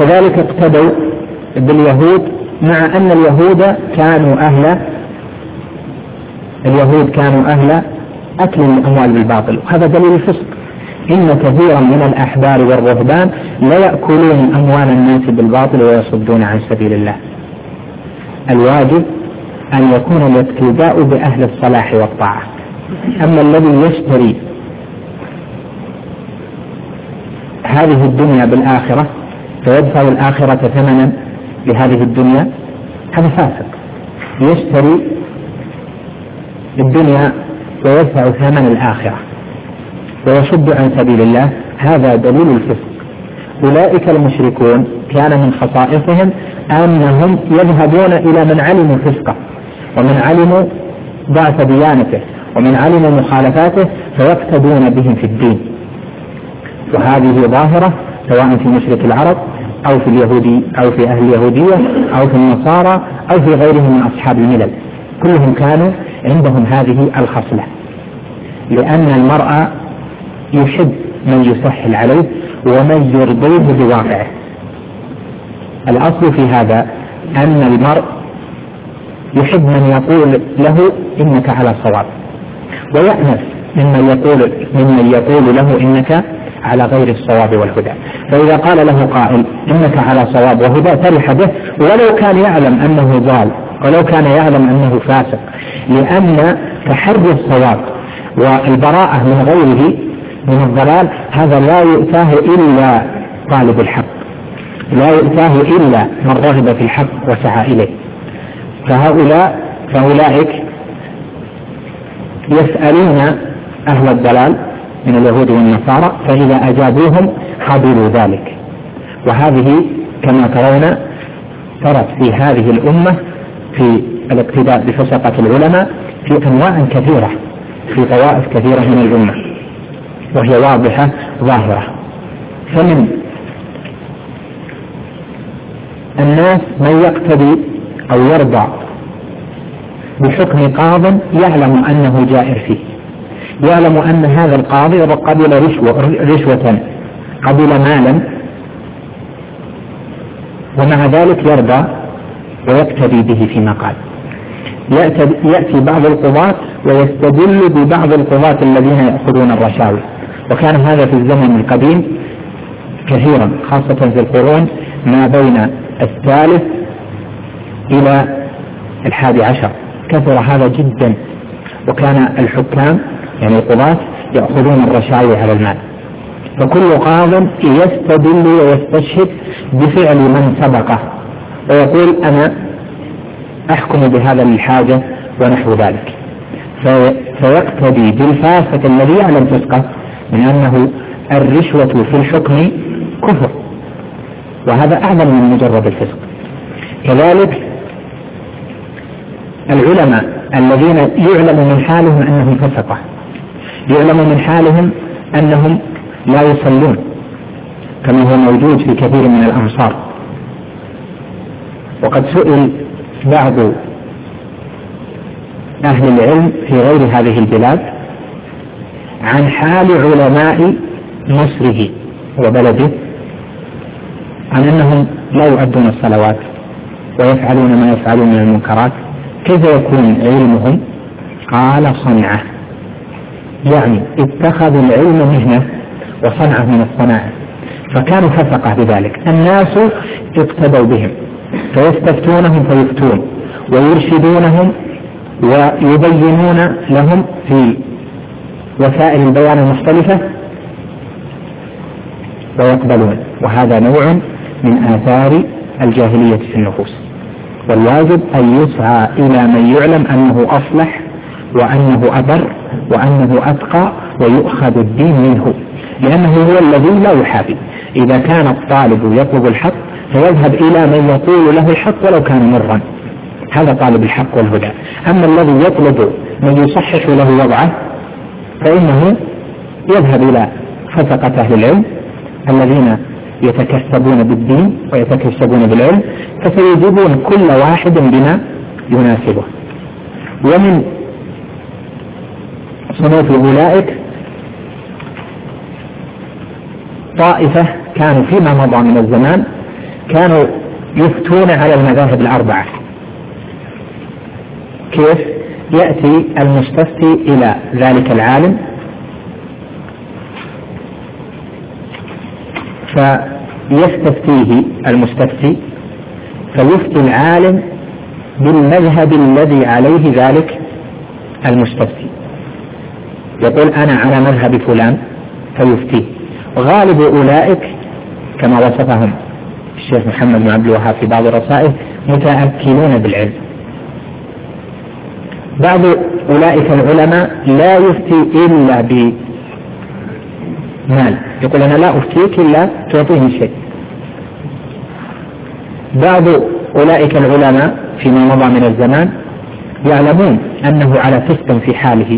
كذلك اقتدوا باليهود، مع أن اليهود كانوا أهل اليهود كانوا أهل أكل الأموال بالباطل، وهذا دليل الفسق. إن كثيرا من الأحبار والرهبان لا يأكلون أموال الناس بالباطل ويصدون عن سبيل الله. الواجب أن يكون الاقتداء بأهل الصلاح والطاعة. أما الذي يشتري هذه الدنيا بالآخرة فيدفع الآخرة ثمنا لهذه الدنيا، هذا فاسق. يشتري الدنيا ويدفع ثمن الآخرة ويصد عن سبيل الله، هذا دليل الفسق. أولئك المشركون كان من خصائصهم أنهم يذهبون إلى من علموا فسقه ومن علموا ضعف ديانته ومن علموا مخالفاته فيقتدون بهم في الدين، وهذه ظاهرة سواء في مشرك العرب أو في اليهودي أو في أهل اليهودية أو في النصارى أو في غيرهم من أصحاب الملل، كلهم كانوا عندهم هذه الخصلة، لأن المرء يحب من يسهل عليه ومن يرضيه بواقعه. الأصل في هذا أن المرء يحب من يقول له إنك على صواب، ويأنف ممن يقول ممن يقول له إنك على غير الصواب والهدى. فإذا قال له قائل إنك على صواب وهدى فرح به ولو كان يعلم أنه ضال ولو كان يعلم أنه فاسق، لأن تحري الصواب والبراءة من غيره من الضلال هذا لا يؤتاه إلا طالب الحق، لا يؤتاه إلا من رغب في الحق وسعى إليه. فهؤلاء فأولئك يسألون أهل الضلال من اليهود والنصارى، فإذا أجابوهم قبلوا ذلك. وهذه كما ترون ترت في هذه الأمة في الاقتداء بفسقة العلماء في أنواع كثيرة في طوائف كثيرة من الأمة، وهي واضحة ظاهرة. فمن الناس من يقتدي أو يرضى بحكم قاض يعلم أنه جائر فيه، يعلم أن هذا القاضي قبل رشوة, رشوة قبل مالا، ومع ذلك يرضى ويقتدي به فيما قال. يأتي بعض القضاة ويستدل ببعض القضاة الذين يأخذون الرشاوي، وكان هذا في الزمن القديم كثيرا، خاصة في القرون ما بين الثالث إلى الحادي عشر، كثر هذا جدا. وكان الحكام يعني القضاة يأخذون الرشاوي على المال، فكل قاض يستدل ويستشهد بفعل من سبقه ويقول أنا أحكم بهذا الحاجة ونحو ذلك، فيقتدي بالفاسق الذي يعلم فسقه من أنه الرشوة في الحكم كفر، وهذا أعظم من مجرد الفسق. كذلك العلماء الذين يعلم من حالهم أنهم فسقة، يعلم من حالهم أنهم لا يصلون كما هو موجود في كثير من الأمصار. وقد سئل بعض أهل العلم في غير هذه البلاد عن حال علماء مصره وبلده، عن أنهم لا يؤدون الصلوات ويفعلون ما يفعلون من المنكرات، كيف يكون علمهم؟ قال صنعة، يعني اتخذوا العلم مهنة وصنعة من الصناعة، فكانوا فسقة بذلك. الناس اقتدوا بهم فيستفتونهم فيفتون ويرشدونهم ويبينون لهم في وسائل البيان المختلفة ويقبلون، وهذا نوع من آثار الجاهلية في النفوس. والواجب أن يسعى إلى من يعلم أنه أصلح وأنه أبر وأنه أتقى ويؤخذ الدين منه، لأنه هو الذي لا يحابي. إذا كان الطالب يطلب الحق فيذهب إلى من يقول له الحق ولو كان مرا، هذا طالب الحق والهدى. أما الذي يطلب من يصحح له وضعه فإنه يذهب إلى فسقة أهل العلم الذين يتكسبون بالدين ويتكسبون بالعلم، فسيجيبون كل واحد بما يناسبه. ومن صنوف أولئك طائفة كانوا فيما مضى من الزمان كانوا يفتون على المذاهب الأربعة. كيف؟ يأتي المستفتي إلى ذلك العالم فيستفتيه المستفتي فيفتي العالم بالمذهب الذي عليه ذلك المستفتي، يقول أنا على مذهب فلان فيفتيه. وغالب أولئك كما وصفهم الشيخ محمد بن عبد الوهاب في بعض الرسائل متأكلون بالعلم. بعض أولئك العلماء لا يفتي إلا بمال، يقول أنا لا أفتيك إلا تعطيني شيء. بعض أولئك العلماء فيما مضى من الزمان يعلمون أنه على فسق في حاله،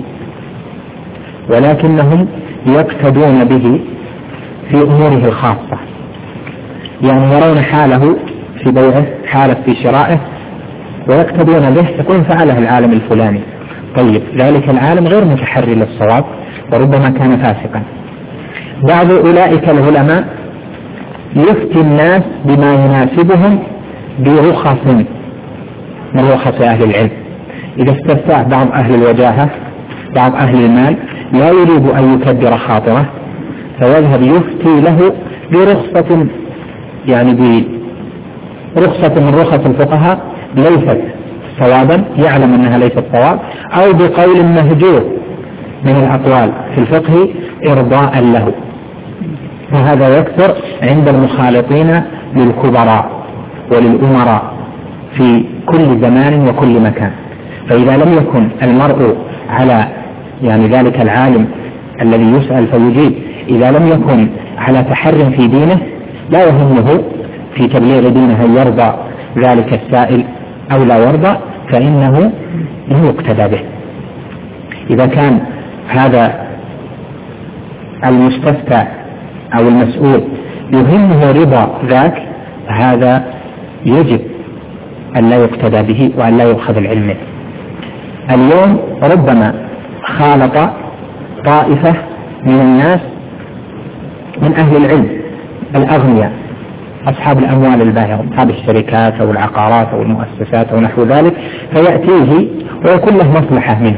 ولكنهم يقتدون به في أموره الخاصة، يعني يرون حاله في بيعه، حاله في شرائه، ويقتدون به، يكون فعله العالم الفلاني. طيب ذلك العالم غير متحري للصواب وربما كان فاسقا. بعض أولئك العلماء يفتي الناس بما يناسبهم برخص من رخص أهل العلم. إذا استفتاه بعض أهل الوجاهة، بعض أهل المال، لا يريد أن يكدر خاطره فيذهب يفتي له برخصة، يعني برخصة من رخص الفقهاء ليست صوابا، يعلم أنها ليست صواب، أو بقول مهجور من الأقوال في الفقه إرضاء له. وهذا يكثر عند المخالطين للكبراء وللأمراء في كل زمان وكل مكان. فإذا لم يكن المرء على يعني ذلك العالم الذي يسأل فيجيب، إذا لم يكن على تحر في دينه لا يهمه في تبليغ دينه أن يرضى ذلك السائل أو لا يرضى، فإنه لا يقتدى به. إذا كان هذا المستفتى أو المسؤول يهمه رضا ذاك، هذا يجب أن لا يقتدى به وأن لا يؤخذ العلم منه. اليوم ربما خالط طائفة من الناس من أهل العلم الأغنياء، أصحاب الأموال الباهرة، أصحاب الشركات أو العقارات أو المؤسسات أو نحو ذلك، فيأتيه ويكون له مصلحة منه،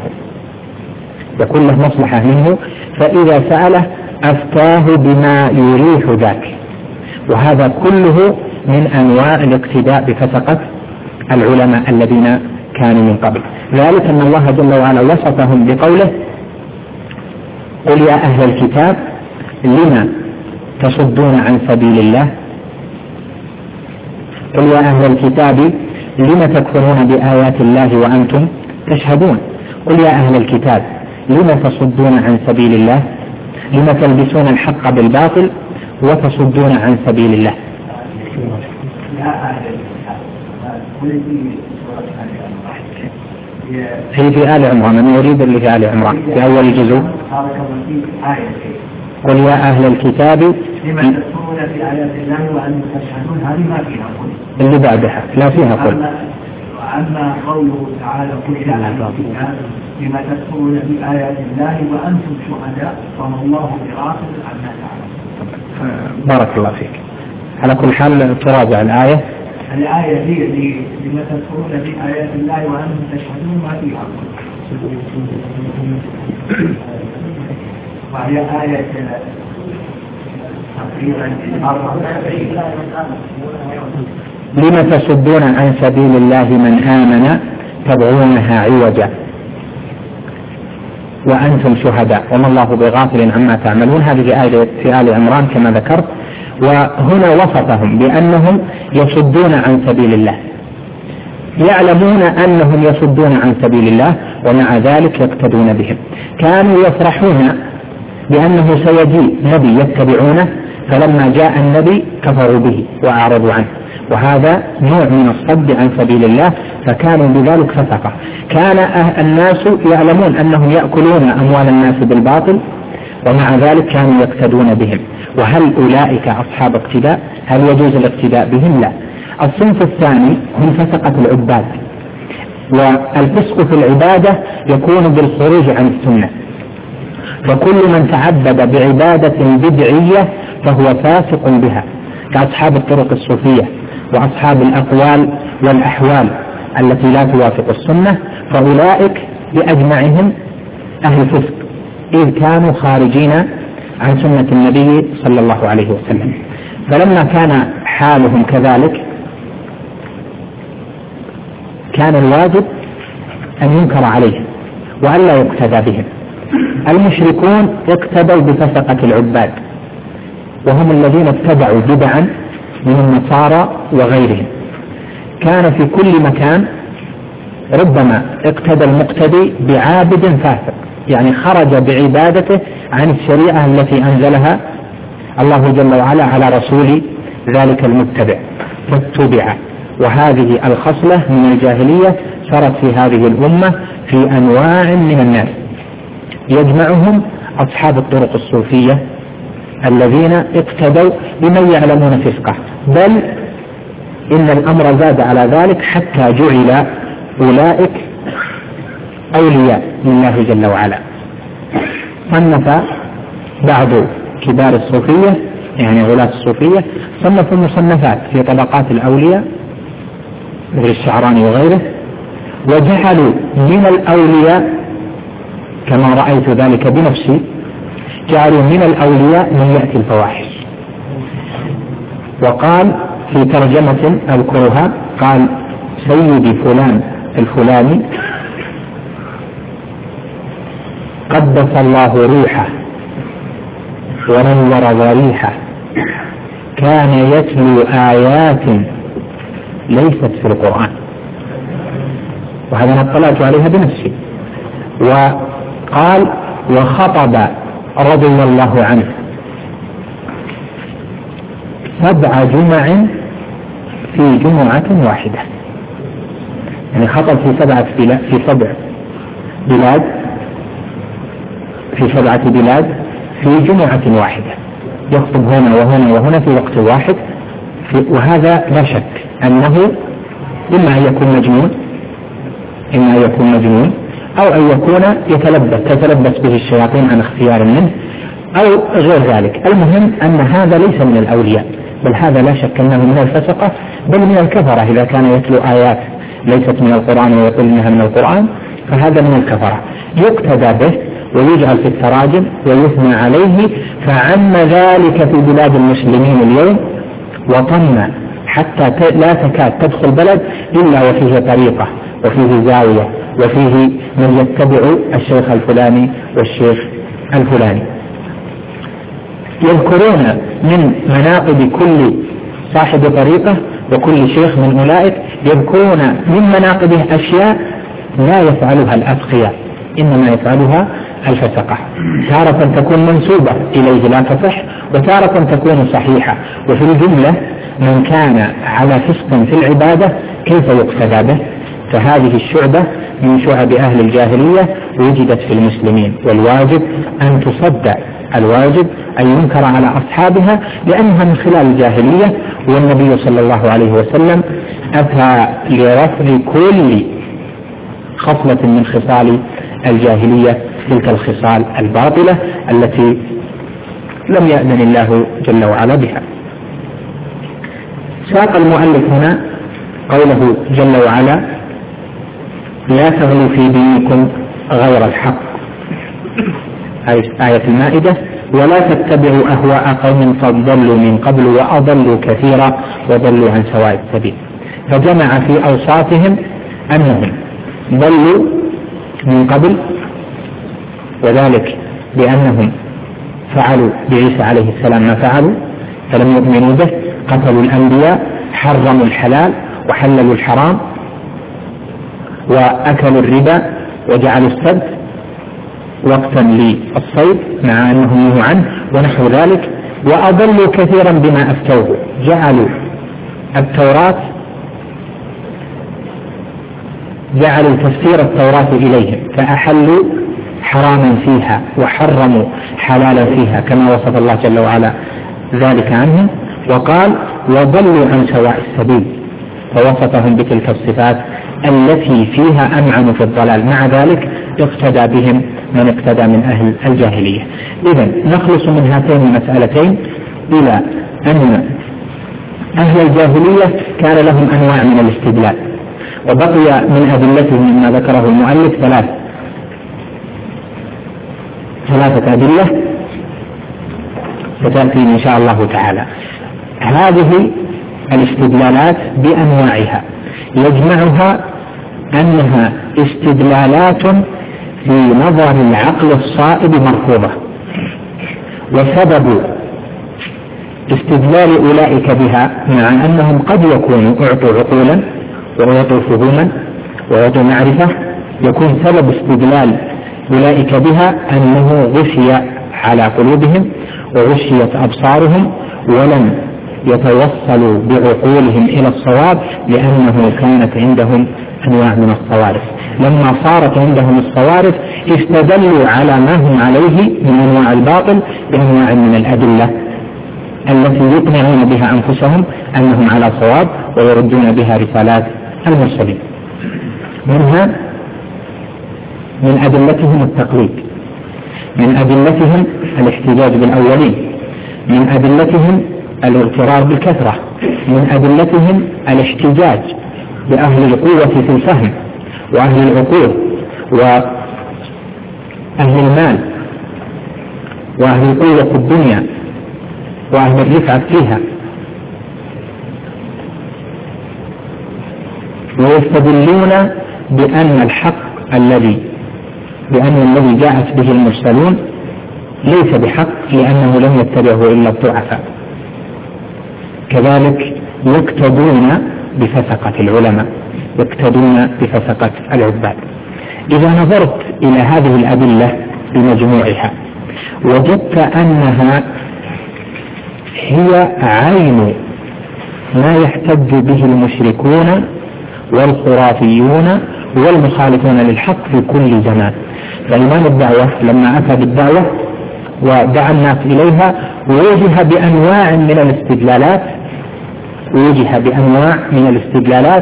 يكون له مصلحة منه فإذا سأله أفتاه بما يريح ذاك. وهذا كله من أنواع الاقتداء بفسقة العلماء الذين كانوا من قبل. ذلك أن الله جل وعلا وصفهم بقوله قل يا أهل الكتاب لما تصدون عن سبيل الله، قل يا أهل الكتاب لما تكفرون بآيات الله وأنتم تشهدون، قل يا أهل الكتاب لما تصدون عن سبيل الله، لما تلبسون الحق بالباطل وتصدون عن سبيل الله. هي في آل عمران، أنا أريد اللي في آل عمران في أول جزء. قل يا أهل الكتاب لما تكفرون بآيات الله وأنتم تشهدون، هذه ما فيها قل. اللي بعدها لا فيها قل. أما قوله تعالى قل يا أهل الكتاب لما تكفرون بآيات الله وأنتم شهداء وما الله بغافل عما تعملون. بارك الله فيك. على كل حال تراجع الآية. الآية دي لما تكفرون بآيات الله وأنتم تشهدون ما فيها قل، وهي آية لما تصدون عن سبيل الله من آمن تبغونها عوجا وأنتم شهداء وما الله بغافل عما تعملون. هذه آية في آل عمران كما ذكرت. وهنا وصفهم بأنهم يصدون عن سبيل الله، يعلمون أنهم يصدون عن سبيل الله ومع ذلك يقتدون بهم. كانوا يفرحون بأنه سيجيء نبي يتبعونه، فلما جاء النبي كفروا به وأعرضوا عنه، وهذا نوع من الصد عن سبيل الله، فكانوا بذلك فسقة. كان الناس يعلمون أنهم يأكلون أموال الناس بالباطل ومع ذلك كانوا يقتدون بهم. وهل أولئك أصحاب اقتداء؟ هل يجوز الاقتداء بهم؟ لا. الصنف الثاني هم فسقة العباد، والفسق في العبادة يكون بالخروج عن السنة، فكل من تعبد بعبادة بدعية فهو فاسق بها، كأصحاب الطرق الصوفية وأصحاب الأقوال والأحوال التي لا توافق السنة، فأولئك بأجمعهم أهل فسق، إذ كانوا خارجين عن سنة النبي صلى الله عليه وسلم. فلما كان حالهم كذلك كان الواجب أن ينكر عليهم وأن لا يقتدى بهم. المشركون اقتدوا بفسقة العباد، وهم الذين ابتدعوا بدعا من النصارى وغيرهم. كان في كل مكان ربما اقتدى المقتدي بعابد فاسق، يعني خرج بعبادته عن الشريعة التي أنزلها الله جل وعلا على رسول ذلك المتبع فاتبع. وهذه الخصلة من الجاهلية صارت في هذه الأمة في أنواع من الناس، يجمعهم أصحاب الطرق الصوفية الذين اقتدوا بمن يعلمون فسقه، بل إن الأمر زاد على ذلك حتى جعل أولئك أولياء لله جل وعلا. صنف بعض كبار الصوفية يعني غلاة الصوفية صنفوا مصنفات في طبقات الأولياء مثل الشعراني وغيره، وجعلوا من الأولياء كما رأيت ذلك بنفسي، جعلوا من الأولياء من يأتي الفواحش. وقال في ترجمة أذكرها قال: سيدي فلان الفلاني قدس الله روحه ونور ضريحه، كان يتلو آيات ليست في القرآن. وهذا أنا اطلعت عليها بنفسي. وقال: وخطب رضي الله عنه سبع جمع في جمعة واحدة، يعني خطب في سبعة في سبع بلاد في سبعة بلاد في جمعة واحدة، يخطب هنا وهنا وهنا في وقت واحد. وهذا لا شك أنه إما أن يكون مجنون إما أن يكون مجنون أو أن يكون يتلبس تتلبس به الشياطين عن اختيار منه أو غير ذلك. المهم أن هذا ليس من الأولياء، بل هذا لا شك أنه من الفسقة بل من الكفرة. إذا كان يتلو آيات ليست من القرآن ويقول إنها من القرآن فهذا من الكفرة، يقتدى به ويجعل في التراجم ويثنى عليه. فعم ذلك في بلاد المسلمين اليوم وطن حتى لا تكاد تدخل بلد إلا وفيه طريقة وفيه زاوية وفيه من يتبع الشيخ الفلاني والشيخ الفلاني. يذكرون من مناقب كل صاحب طريقة وكل شيخ من أولئك، يذكرون من مناقبه أشياء لا يفعلها الأتقياء إنما يفعلها الفسقة. تارة تكون منسوبة إليه لا تصح، وتارة تكون صحيحة. وفي الجملة من كان على فسق في العبادة كيف يقتدى به؟ فهذه الشعبة من شعب أهل الجاهلية وجدت في المسلمين، والواجب أن تصدى، الواجب أن ينكر على أصحابها لأنها من خلال الجاهلية. والنبي صلى الله عليه وسلم أتى لرفع كل خصلة من خصال الجاهلية، تلك الخصال الباطلة التي لم يأذن الله جل وعلا بها. ساق المؤلف هنا قوله جل وعلا: لا تغلوا في دينكم غير الحق، آية المائدة: ولا تتبعوا أهواء قوم قد ضلوا من قبل وأضلوا كثيرا وضلوا عن سواء السبيل. فجمع في أوصافهم أنهم ضلوا من قبل، وذلك بأنهم فعلوا بعيسى عليه السلام ما فعلوا فلم يؤمنوا به، قتلوا الأنبياء، حرموا الحلال وحللوا الحرام، وأكلوا الربا وجعلوا السبت وقتا للصيد مع أنهم نهوا عنه ونحو ذلك، وأضلوا كثيرا بما أفتوه. جعلوا التوراة جعلوا تفسير التوراة إليهم فأحلوا حراما فيها وحرموا حلالا فيها كما وصف الله جل وعلا ذلك عنهم. وقال: وضلوا عن سواء السبيل، فوصفهم بتلك الصفات التي فيها أمعنوا في الضلال. مع ذلك اقتدى بهم من اقتدى من أهل الجاهلية. إذن نخلص من هاتين المسألتين إلى أن أهل الجاهلية كان لهم أنواع من الاستدلال، وبقي من أدلتهم ما ذكره المؤلف ثلاث ثلاثة أدلة ستأتي إن شاء الله تعالى. هذه الاستدلالات بأنواعها يجمعها أنها استدلالات في نظر العقل الصائب مرفوضة، وسبب استدلال أولئك بها مع أنهم قد يكونوا أعطوا عقولا وأعطوا فهوما وأعطوا معرفة، يكون سبب استدلال أولئك بها أنه غشي على قلوبهم وغشيت أبصارهم ولم يتوصلوا بعقولهم إلى الصواب، لأنه كانت عندهم أنواع من الصوارف. لما صارت عندهم الصوارف استدلوا على ما هم عليه من أنواع الباطل بأنواع من الأدلة التي يقنعون بها أنفسهم أنهم على صواب ويردون بها رسالات المرسلين. منها من أدلتهم التقليد، من أدلتهم الاحتجاج بالأولين، من أدلتهم الاغترار بالكثرة، من أدلتهم الاحتجاج بأهل القوة في الفهم وأهل العقول وأهل المال وأهل القوة في الدنيا وأهل الرفعة فيها، ويستدلون بأن الحق الذي بأن الذي جاءت به المرسلون ليس بحق لأنه لم يتبعه إلا الضعفاء. كذلك يقتدون بفسقة العلماء، يقتدون بفسقة العباد. إذا نظرت إلى هذه الأدلة بمجموعها وجدت أنها هي عين ما يحتج به المشركون والخرافيون والمخالفون للحق في كل زمان. فإمام الدعوة لما أتى بالدعوة ودعا الناس إليها ووجه بأنواع من الاستدلالات ووجه بأنواع من الاستدلالات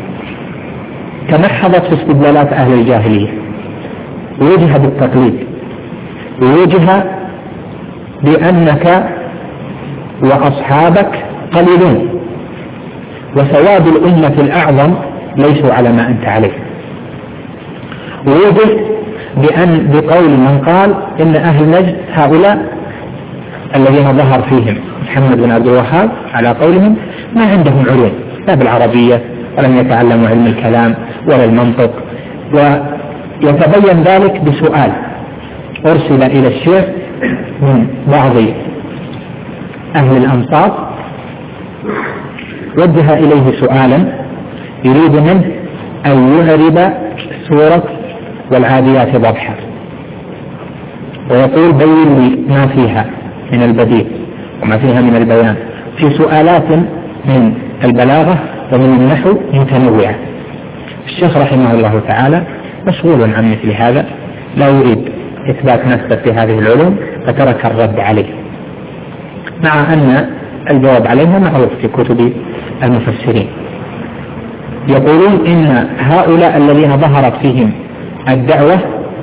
تمحضت في استدلالات أهل الجاهلية، ووجه بالتقليد، ووجه بأنك وأصحابك قليلون وسواد الأمة الأعظم ليسوا على ما أنت عليه، ووجه بأن بقول من قال إن أهل نجد هؤلاء الذين ظهر فيهم محمد بن عبد الوهاب على قولهم ما عندهم علوم لا بالعربية ولم يتعلموا علم الكلام ولا المنطق. ويتبين ذلك بسؤال أرسل إلى الشيخ من بعض أهل الأمصار، وجه إليه سؤالا يريد منه أن يعرب سورة والعاديات ضبحا ويقول بين لي ما فيها من البديع وما فيها من البيان في سؤالات من البلاغة ومن النحو متنوعة. الشيخ رحمه الله تعالى مشغول عن مثل هذا، لا يريد إثبات نفسه في هذه العلوم فترك الرد عليه، مع أن الجواب عليها معروف في كتب المفسرين. يقولون إن هؤلاء الذين ظهرت فيهم الدعوة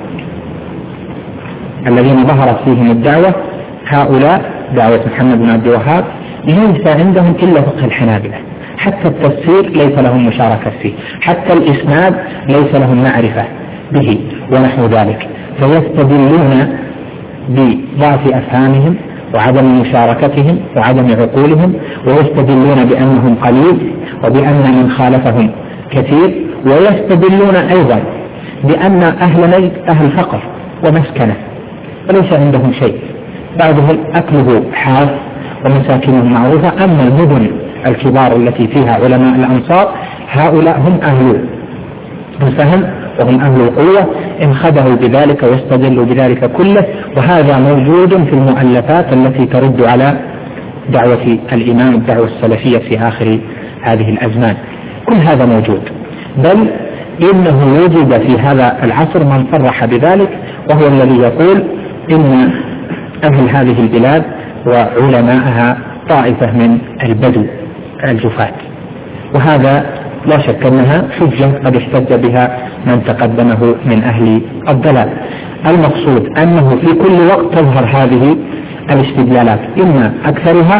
الذين ظهرت فيهم الدعوة هؤلاء دعوة محمد بن عبد الوهاب ليس عندهم إلا فقه الحنابلة، حتى التفسير ليس لهم مشاركة فيه، حتى الإسناد ليس لهم معرفة به ونحو ذلك، فيستدلون بضعف أفهامهم وعدم مشاركتهم وعدم عقولهم، ويستدلون بأنهم قليل وبأن من خالفهم كثير، ويستدلون أيضا بأن أهل نجد أهل فقر ومسكنة وليس عندهم شيء، بعضهم أكله حاف ومساكنهم معروفة، أما المدن الكبار التي فيها علماء الأمصار هؤلاء هم أهل الفهم وهم أهل القوة، انخدعوا بذلك واستدلوا بذلك كله. وهذا موجود في المؤلفات التي ترد على دعوة الإمام الدعوة السلفية في آخر هذه الأزمان، كل هذا موجود، بل إنه وجد في هذا العصر من صرح بذلك، وهو الذي يقول إن أهل هذه البلاد وعلماءها طائفة من البدو الجفاة، وهذا لا شك أنها حجة قد احتج بها من تقدمه من أهل الضلال. المقصود أنه في كل وقت تظهر هذه الاستدلالات، إما أكثرها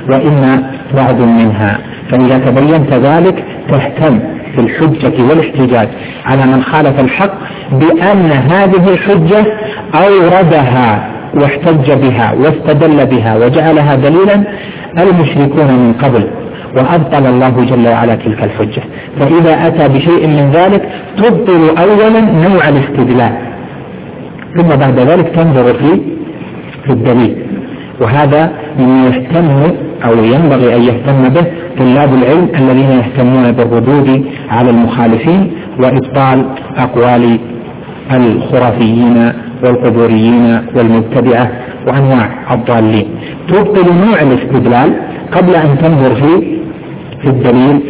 وإما بعض منها. فإذا تبينت ذلك تهتم في الحجة والاحتجاج على من خالف الحق بأن هذه الحجة أوردها واحتج بها واستدل بها وجعلها دليلا المشركون من قبل، وأبطل الله جل وعلا تلك الحجة. فإذا أتى بشيء من ذلك تبطل أولا نوع الاستدلال، ثم بعد ذلك تنظر في في الدليل. وهذا مما يهتم أو ينبغي أن يهتم به طلاب العلم الذين يهتمون بالردود على المخالفين وإبطال أقوال الخرافيين والقبوريين والمبتدعة وأنواع الضالين. تبطل نوع الاستدلال قبل أن تنظر في في الدليل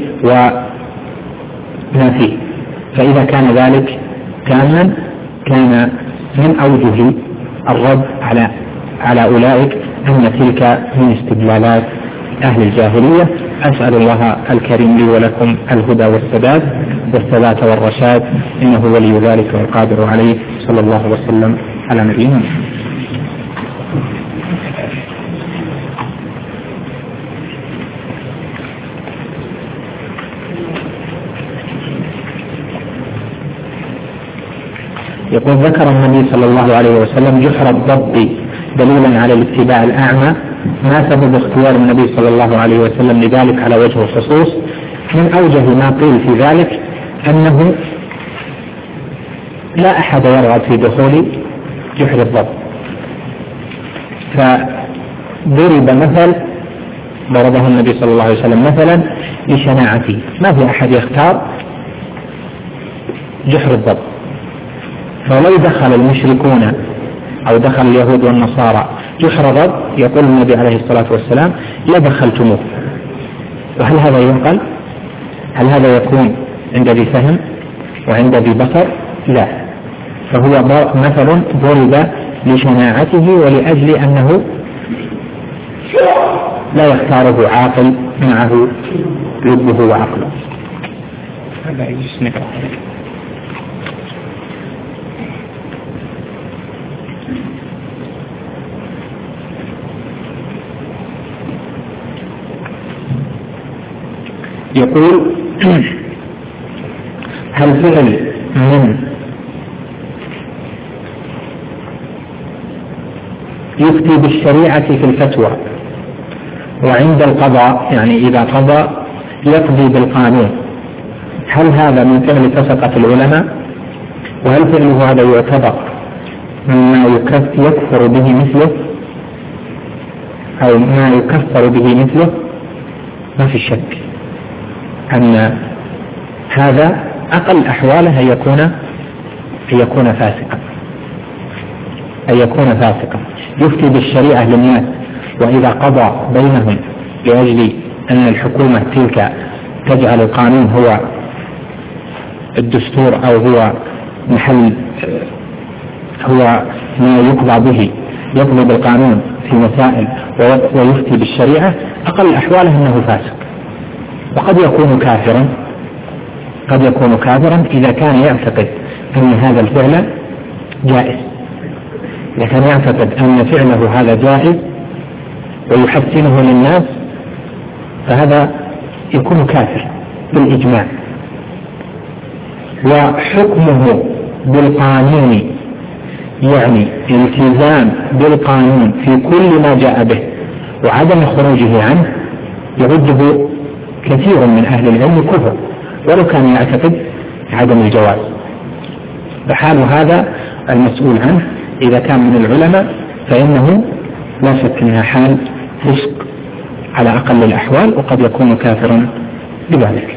وما فيه. فإذا كان ذلك تاما كان من أوجه الرد على على أولئك أن تلك من استدلالات أهل الجاهلية. أسأل الله الكريم لي ولكم الهدى والسداد والثبات والرشاد، إنه ولي ذلك والقادر عليه. صلى الله وسلم على نبينا. يقول ذكر النبي صلى الله عليه وسلم جحر الضب دليلا على الاتباع الأعمى، ما سبب اختيار النبي صلى الله عليه وسلم لذلك على وجه الخصوص؟ من أوجه ما قيل في ذلك أنه لا أحد يرغب في دخول جحر الضب، فضرب مثل ضربه النبي صلى الله عليه وسلم مثلا لشناعته، ما في أحد يختار جحر الضب. فلو دخل المشركون أو دخل اليهود والنصارى جحر ضب يقول النبي عليه الصلاة والسلام لدخلتموه. وهل هذا ينقل؟ هل هذا يكون عند ذي فهم وعند ذي بصر؟ لا، فهو مثل ضرب لشناعته ولأجل أنه لا يختاره عاقل معه لبه وعقله. هذا يسمع. يقول هل فعل من يفتي بالشريعة في الفتوى وعند القضاء، يعني إذا قضى يقضي بالقانون، هل هذا من فعل فسقة العلماء؟ وهل فعله هذا يعتبر مما يكفر به مثله أو ما يكفر به مثله؟ ما في شك أن هذا أقل أحواله أن يكون أن يكون فاسقا أن يكون فاسقا يفتي بالشريعة للناس، وإذا قضى بينهم لأجل أن الحكومة تلك تجعل القانون هو الدستور أو هو محل هو ما يقضى به، يقضي بالقانون في مسائل ويفتي بالشريعة، أقل أحواله أنه فاسق. وقد يكون كافرا قد يكون كافرا إذا كان يعتقد أن هذا الفعل جائز، إذا كان يعتقد أن فعله هذا جائز ويحسنه للناس فهذا يكون كافر بالإجماع. وحكمه بالقانون يعني التزام بالقانون في كل ما جاء به وعدم خروجه عنه يعده كثير من أهل العلم كفر ولو كان يعتقد عدم الجواز. فحال هذا المسؤول عنه إذا كان من العلماء فإنه لا شك أنها حال فسق على أقل الأحوال، وقد يكون كافرا بذلك.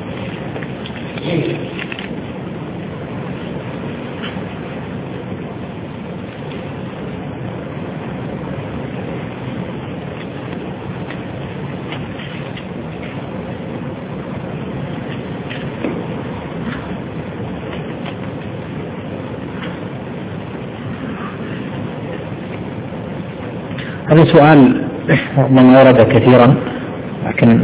هذا سؤال من ورد كثيرا لكن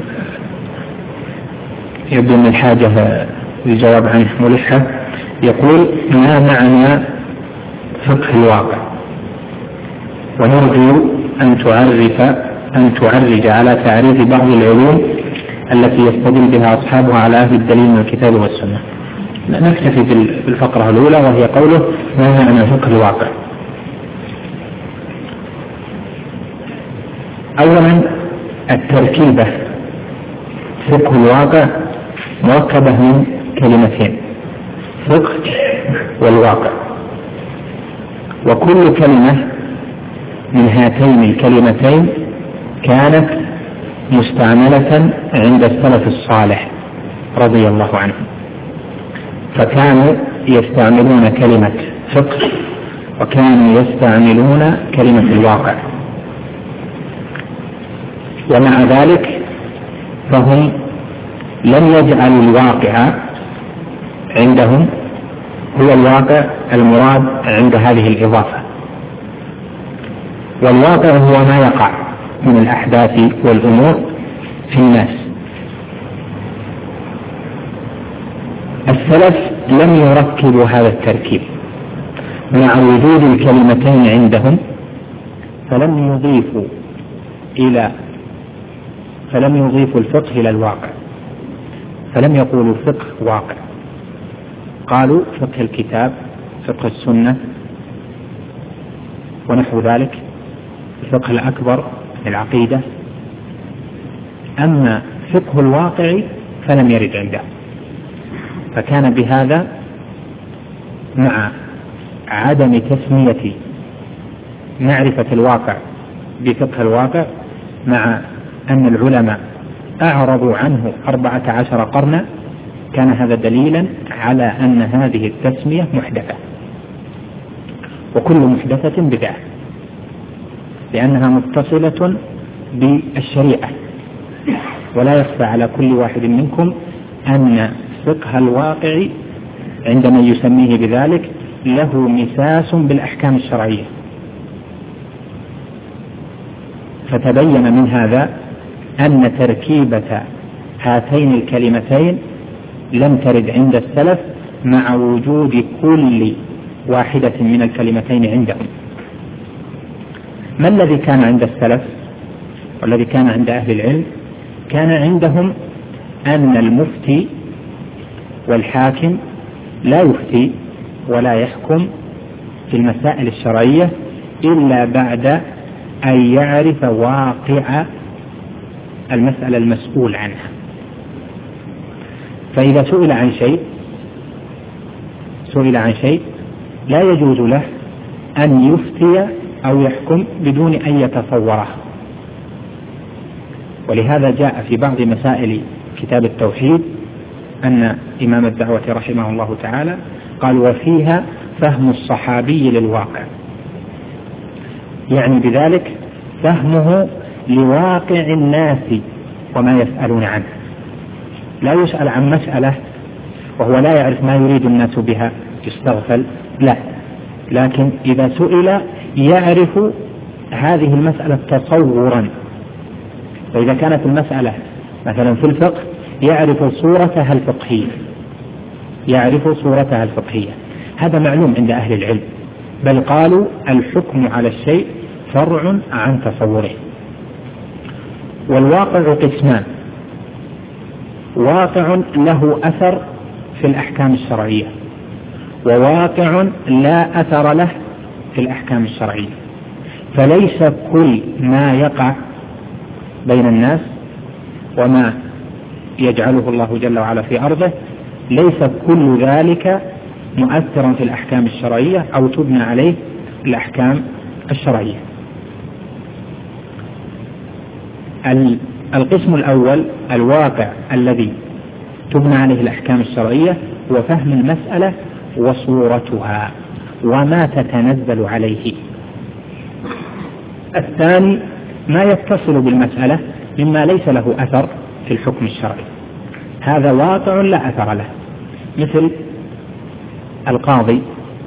يبدو من الحاجة للجواب عنه ملحة. يقول ما معنى فقه الواقع؟ ونرجو أن تعرف أن تعرج على تعريف بعض العلوم التي يستدل بها أصحابها على أهل الدليل من الكتاب والسنة. نكتفي بالفقرة الأولى وهي قوله ما معنى فقه الواقع. أولا التركيبة فقه الواقع مركبة من كلمتين، فقه والواقع، وكل كلمة من هاتين الكلمتين كانت مستعملة عند السلف الصالح رضي الله عنهم، فكانوا يستعملون كلمة فقه وكانوا يستعملون كلمة الواقع، ومع ذلك فهم لم يجعلوا الواقع عندهم هو الواقع المراد عند هذه الإضافة، والواقع هو ما يقع من الأحداث والأمور في الناس. السلف لم يركبوا هذا التركيب مع وجود الكلمتين عندهم، فلم يضيفوا إلى فلم يضيفوا الفقه إلى الواقع، فلم يقولوا فقه واقع، قالوا فقه الكتاب، فقه السنة ونحو ذلك، الفقه الأكبر العقيدة. أما فقه الواقع فلم يرد عنده، فكان بهذا مع عدم تسمية معرفة الواقع بفقه الواقع، مع أن العلماء أعرضوا عنه أربعة عشر قرنا، كان هذا دليلا على أن هذه التسمية محدثة، وكل محدثة بدعة، لأنها متصلة بالشريعة. ولا يخفى على كل واحد منكم أن فقه الواقع عندما يسميه بذلك له مساس بالأحكام الشرعية، فتبين من هذا أن تركيبة هاتين الكلمتين لم ترد عند السلف مع وجود كل واحدة من الكلمتين عندهم. ما الذي كان عند السلف والذي كان عند أهل العلم؟ كان عندهم أن المفتي والحاكم لا يفتي ولا يحكم في المسائل الشرعية إلا بعد أن يعرف واقع المسألة المسؤول عنها. فإذا سئل عن شيء سئل عن شيء لا يجوز له أن يفتي أو يحكم بدون أن يتصوره. ولهذا جاء في بعض مسائل كتاب التوحيد أن إمام الدعوة رحمه الله تعالى قال وفيها فهم الصحابي للواقع، يعني بذلك فهمه لواقع الناس وما يسألون عنه. لا يسأل عن مسألة وهو لا يعرف ما يريد الناس بها يستغفل، لا، لكن إذا سئل يعرف هذه المسألة تصورا. فإذا كانت المسألة مثلا في الفقه يعرف صورتها الفقهية يعرف صورتها الفقهية هذا معلوم عند أهل العلم، بل قالوا الحكم على الشيء فرع عن تصوره. والواقع قسمان: واقع له أثر في الأحكام الشرعية، وواقع لا أثر له في الأحكام الشرعية. فليس كل ما يقع بين الناس وما يجعله الله جل وعلا في أرضه ليس كل ذلك مؤثرا في الأحكام الشرعية أو تبنى عليه الأحكام الشرعية. القسم الأول الواقع الذي تبنى عليه الأحكام الشرعية وفهم المسألة وصورتها وما تتنزل عليه. الثاني ما يتصل بالمسألة مما ليس له أثر في الحكم الشرعي، هذا واقع لا أثر له، مثل القاضي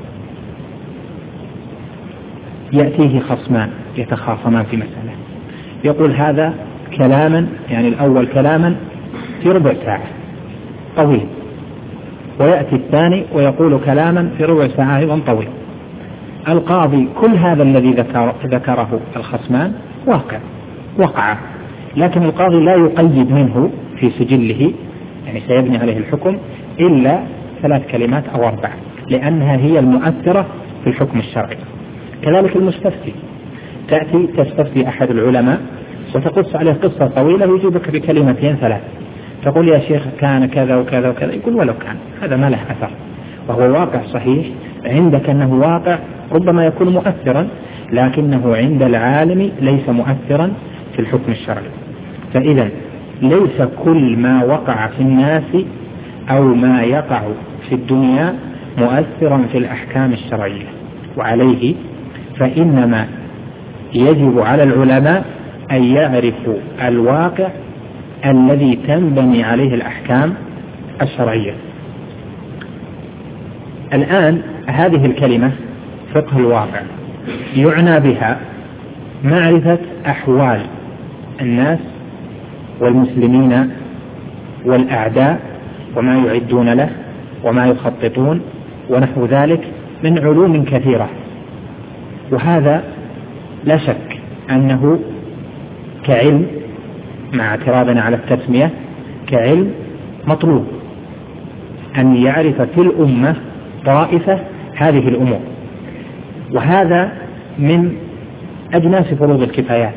يأتيه خصمان يتخاصمان في مسألة، يقول هذا كلاما، يعني الأول كلاما في ربع ساعة طويل، ويأتي الثاني ويقول كلاما في ربع ساعة أيضا طويل. القاضي كل هذا الذي ذكر ذكره الخصمان واقع، وقع، لكن القاضي لا يقيد منه في سجله، يعني سيبني عليه الحكم إلا ثلاث كلمات أو أربع، لأنها هي المؤثرة في الحكم الشرعي. كذلك المستفتي، تأتي تستفتي أحد العلماء وتقص عليه قصة طويلة ويجيبك بكلمتين ثلاث، تقول يا شيخ كان كذا وكذا وكذا، يقول ولو كان، هذا ما له أثر، وهو واقع صحيح عندك أنه واقع ربما يكون مؤثرا، لكنه عند العالم ليس مؤثرا في الحكم الشرعي. فإذا ليس كل ما وقع في الناس أو ما يقع في الدنيا مؤثرا في الأحكام الشرعية، وعليه فإنما يجب على العلماء أن يعرفوا الواقع الذي تنبني عليه الأحكام الشرعية. الآن هذه الكلمة فقه الواقع يعنى بها معرفة أحوال الناس والمسلمين والأعداء وما يعدون له وما يخططون ونحو ذلك من علوم كثيرة، وهذا لا شك أنه كعلم مع اعتراضنا على التسمية كعلم مطلوب أن يعرف في الأمة طائفة هذه الأمور، وهذا من أجناس فروض الكفايات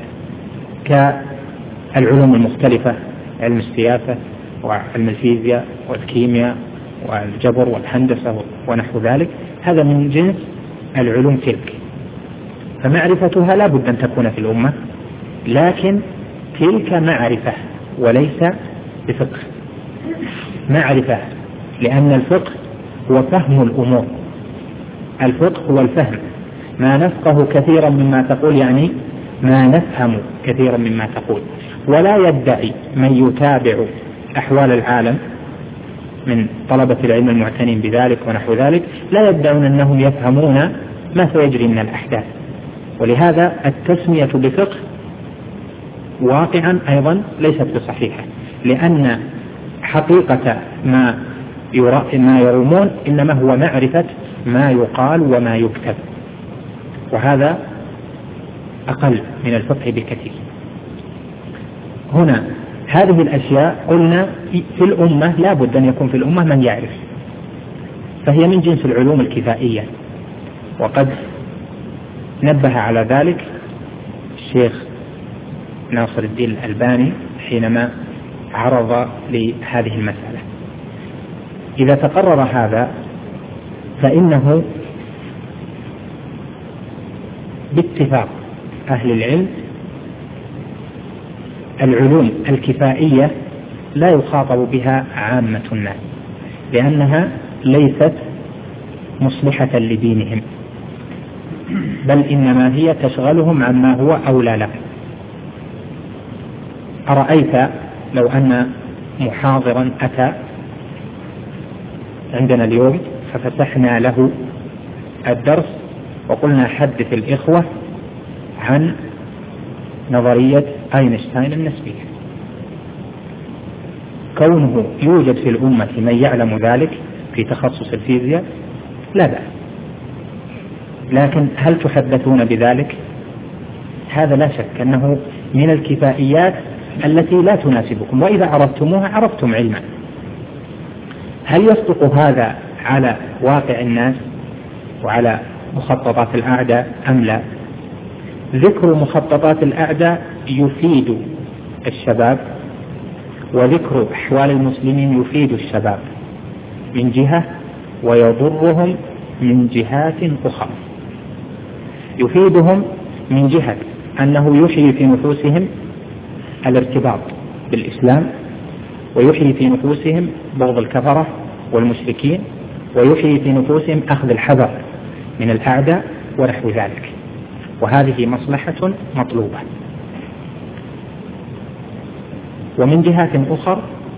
كالعلوم المختلفة، علم السياسة وعلم الفيزياء والكيمياء والجبر والهندسة ونحو ذلك، هذا من جنس العلوم تلك، فمعرفتها لا بد أن تكون في الأمة، لكن تلك معرفة وليس بفقه، معرفة، لأن الفقه هو فهم الأمور، الفقه هو الفهم، ما نفقه كثيرا مما تقول يعني ما نفهم كثيرا مما تقول. ولا يدعي من يتابع أحوال العالم من طلبة العلم المعتنين بذلك ونحو ذلك، لا يدعون أنهم يفهمون ما سيجري من الأحداث، ولهذا التسمية بفقه واقعا أيضا ليست بصحيحة، لأن حقيقة ما ما يرومون إنما هو معرفة ما يقال وما يكتب، وهذا أقل من الفقه بكثير. هنا هذه الأشياء قلنا في الأمة لا بد أن يكون في الأمة من يعرف، فهي من جنس العلوم الكفائية، وقد نبه على ذلك الشيخ ناصر الدين الألباني حينما عرض لهذه المسألة. إذا تقرر هذا فإنه باتفاق أهل العلم العلوم الكفائية لا يخاطب بها عامة الناس، لأنها ليست مصلحة لدينهم، بل إنما هي تشغلهم عما هو أولى لهم. أرأيت لو أن محاضرا أتى عندنا اليوم ففتحنا له الدرس وقلنا حدث الإخوة عن نظرية أينشتاين النسبية، كونه يوجد في الأمة من يعلم ذلك في تخصص الفيزياء لا بأس، لكن هل تحدثون بذلك؟ هذا لا شك أنه من الكفائيات التي لا تناسبكم، وإذا عرفتموها عرفتم علما. هل يصدق هذا على واقع الناس وعلى مخططات الأعداء أم لا؟ ذكر مخططات الأعداء يفيد الشباب، وذكر أحوال المسلمين يفيد الشباب من جهة ويضرهم من جهات أخرى. يفيدهم من جهة أنه يحيي في نفوسهم الارتباط بالإسلام، ويحيي في نفوسهم بغض الكفرة والمشركين، ويحيي في نفوسهم أخذ الحذر من الأعداء ونحو ذلك، وهذه مصلحة مطلوبة. ومن جهات أخرى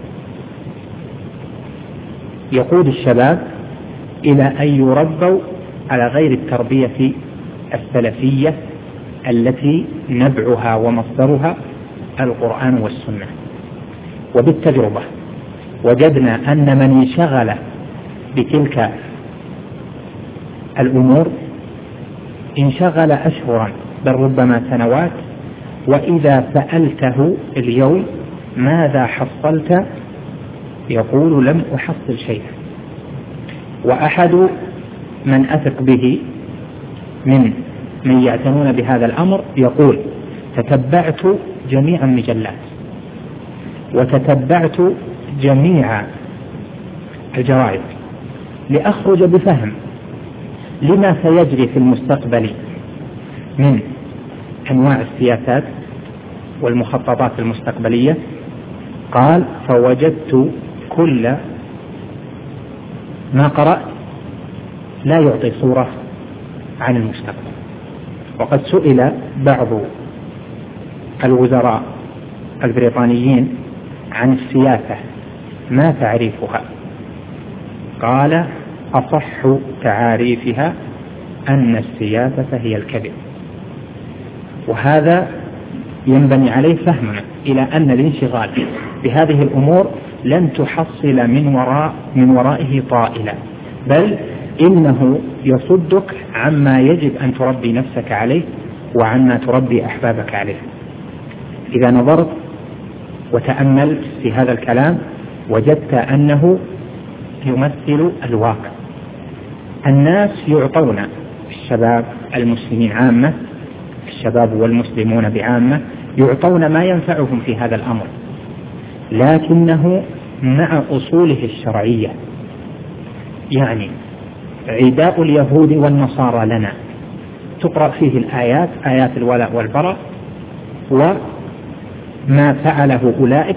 يقود الشباب إلى أن يربوا على غير التربية السلفية التي نبعها ومصدرها القرآن والسنة. وبالتجربة وجدنا أن من انشغل بتلك الأمور انشغل أشهرا بل ربما سنوات وإذا سألته اليوم ماذا حصلت يقول لم أحصل شيئا. وأحد من أثق به من من يعتنون بهذا الأمر يقول تتبعت جميع المجلات وتتبعت جميع الجرائد لأخرج بفهم لما سيجري في المستقبل من أنواع السياسات والمخططات المستقبلية. قال فوجدت كل ما قرأت لا يعطي صورة عن المستقبل. وقد سئل بعض الوزراء البريطانيين عن السياسة ما تعريفها؟ قال أصح تعاريفها أن السياسة هي الكذب. وهذا ينبني عليه فهمنا إلى أن الانشغال بهذه الأمور لن تحصل من وراء من ورائه طائلة، بل إنه يصدك عما يجب أن تربي نفسك عليه وعما تربي أحبابك عليه. إذا نظرت وتأملت في هذا الكلام وجدت أنه يمثل الواقع. الناس يعطون، الشباب المسلمين عامة، الشباب والمسلمون بعامة يعطون ما ينفعهم في هذا الأمر، لكنه مع أصوله الشرعية. يعني عداء اليهود والنصارى لنا تقرأ فيه الآيات، آيات الولاء والبراء، وما فعله أولئك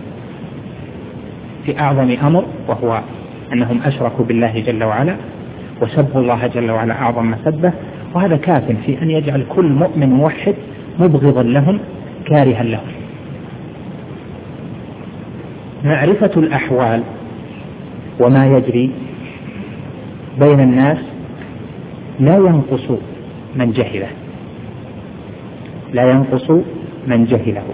في أعظم أمر وهو أنهم أشركوا بالله جل وعلا وسبوا الله جل وعلا أعظم مسبة. وهذا كاف في أن يجعل كل مؤمن موحد مبغضا لهم كارها لهم. معرفة الأحوال وما يجري بين الناس لا ينقص من جهله، لا ينقص من جهله.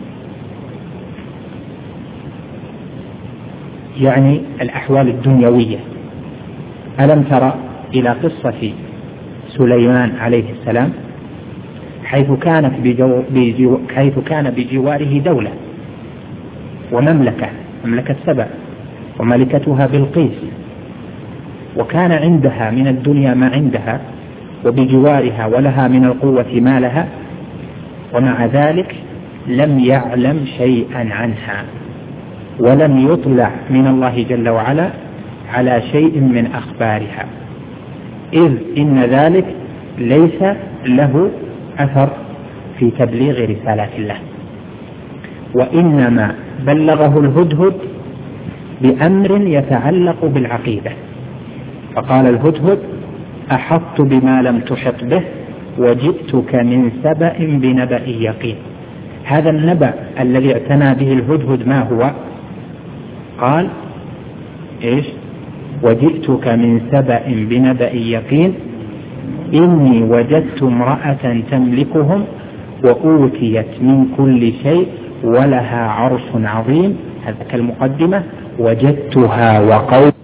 يعني الأحوال الدنيوية. ألم ترى إلى قصة سليمان عليه السلام حيث كانت بجو بجو حيث كان بجواره دولة ومملكة، مملكة سبأ وملكتها بلقيس، وكان عندها من الدنيا ما عندها وبجوارها ولها من القوة ما لها، ومع ذلك لم يعلم شيئا عنها ولم يطلع من الله جل وعلا على شيء من أخبارها، إذ إن ذلك ليس له أثر في تبليغ رسالات الله، وإنما بلغه الهدهد بأمر يتعلق بالعقيدة. فقال الهدهد أحطت بما لم تحط به وجئتك من سبأ بنبأ يقين. هذا النبأ الذي اعتنى به الهدهد ما هو؟ قال إيش؟ وجئتك من سبأ بنبأ يقين إني وجدت امرأة تملكهم وأوتيت من كل شيء ولها عرش عظيم. هذا كالمقدمة. وجدتها وقوم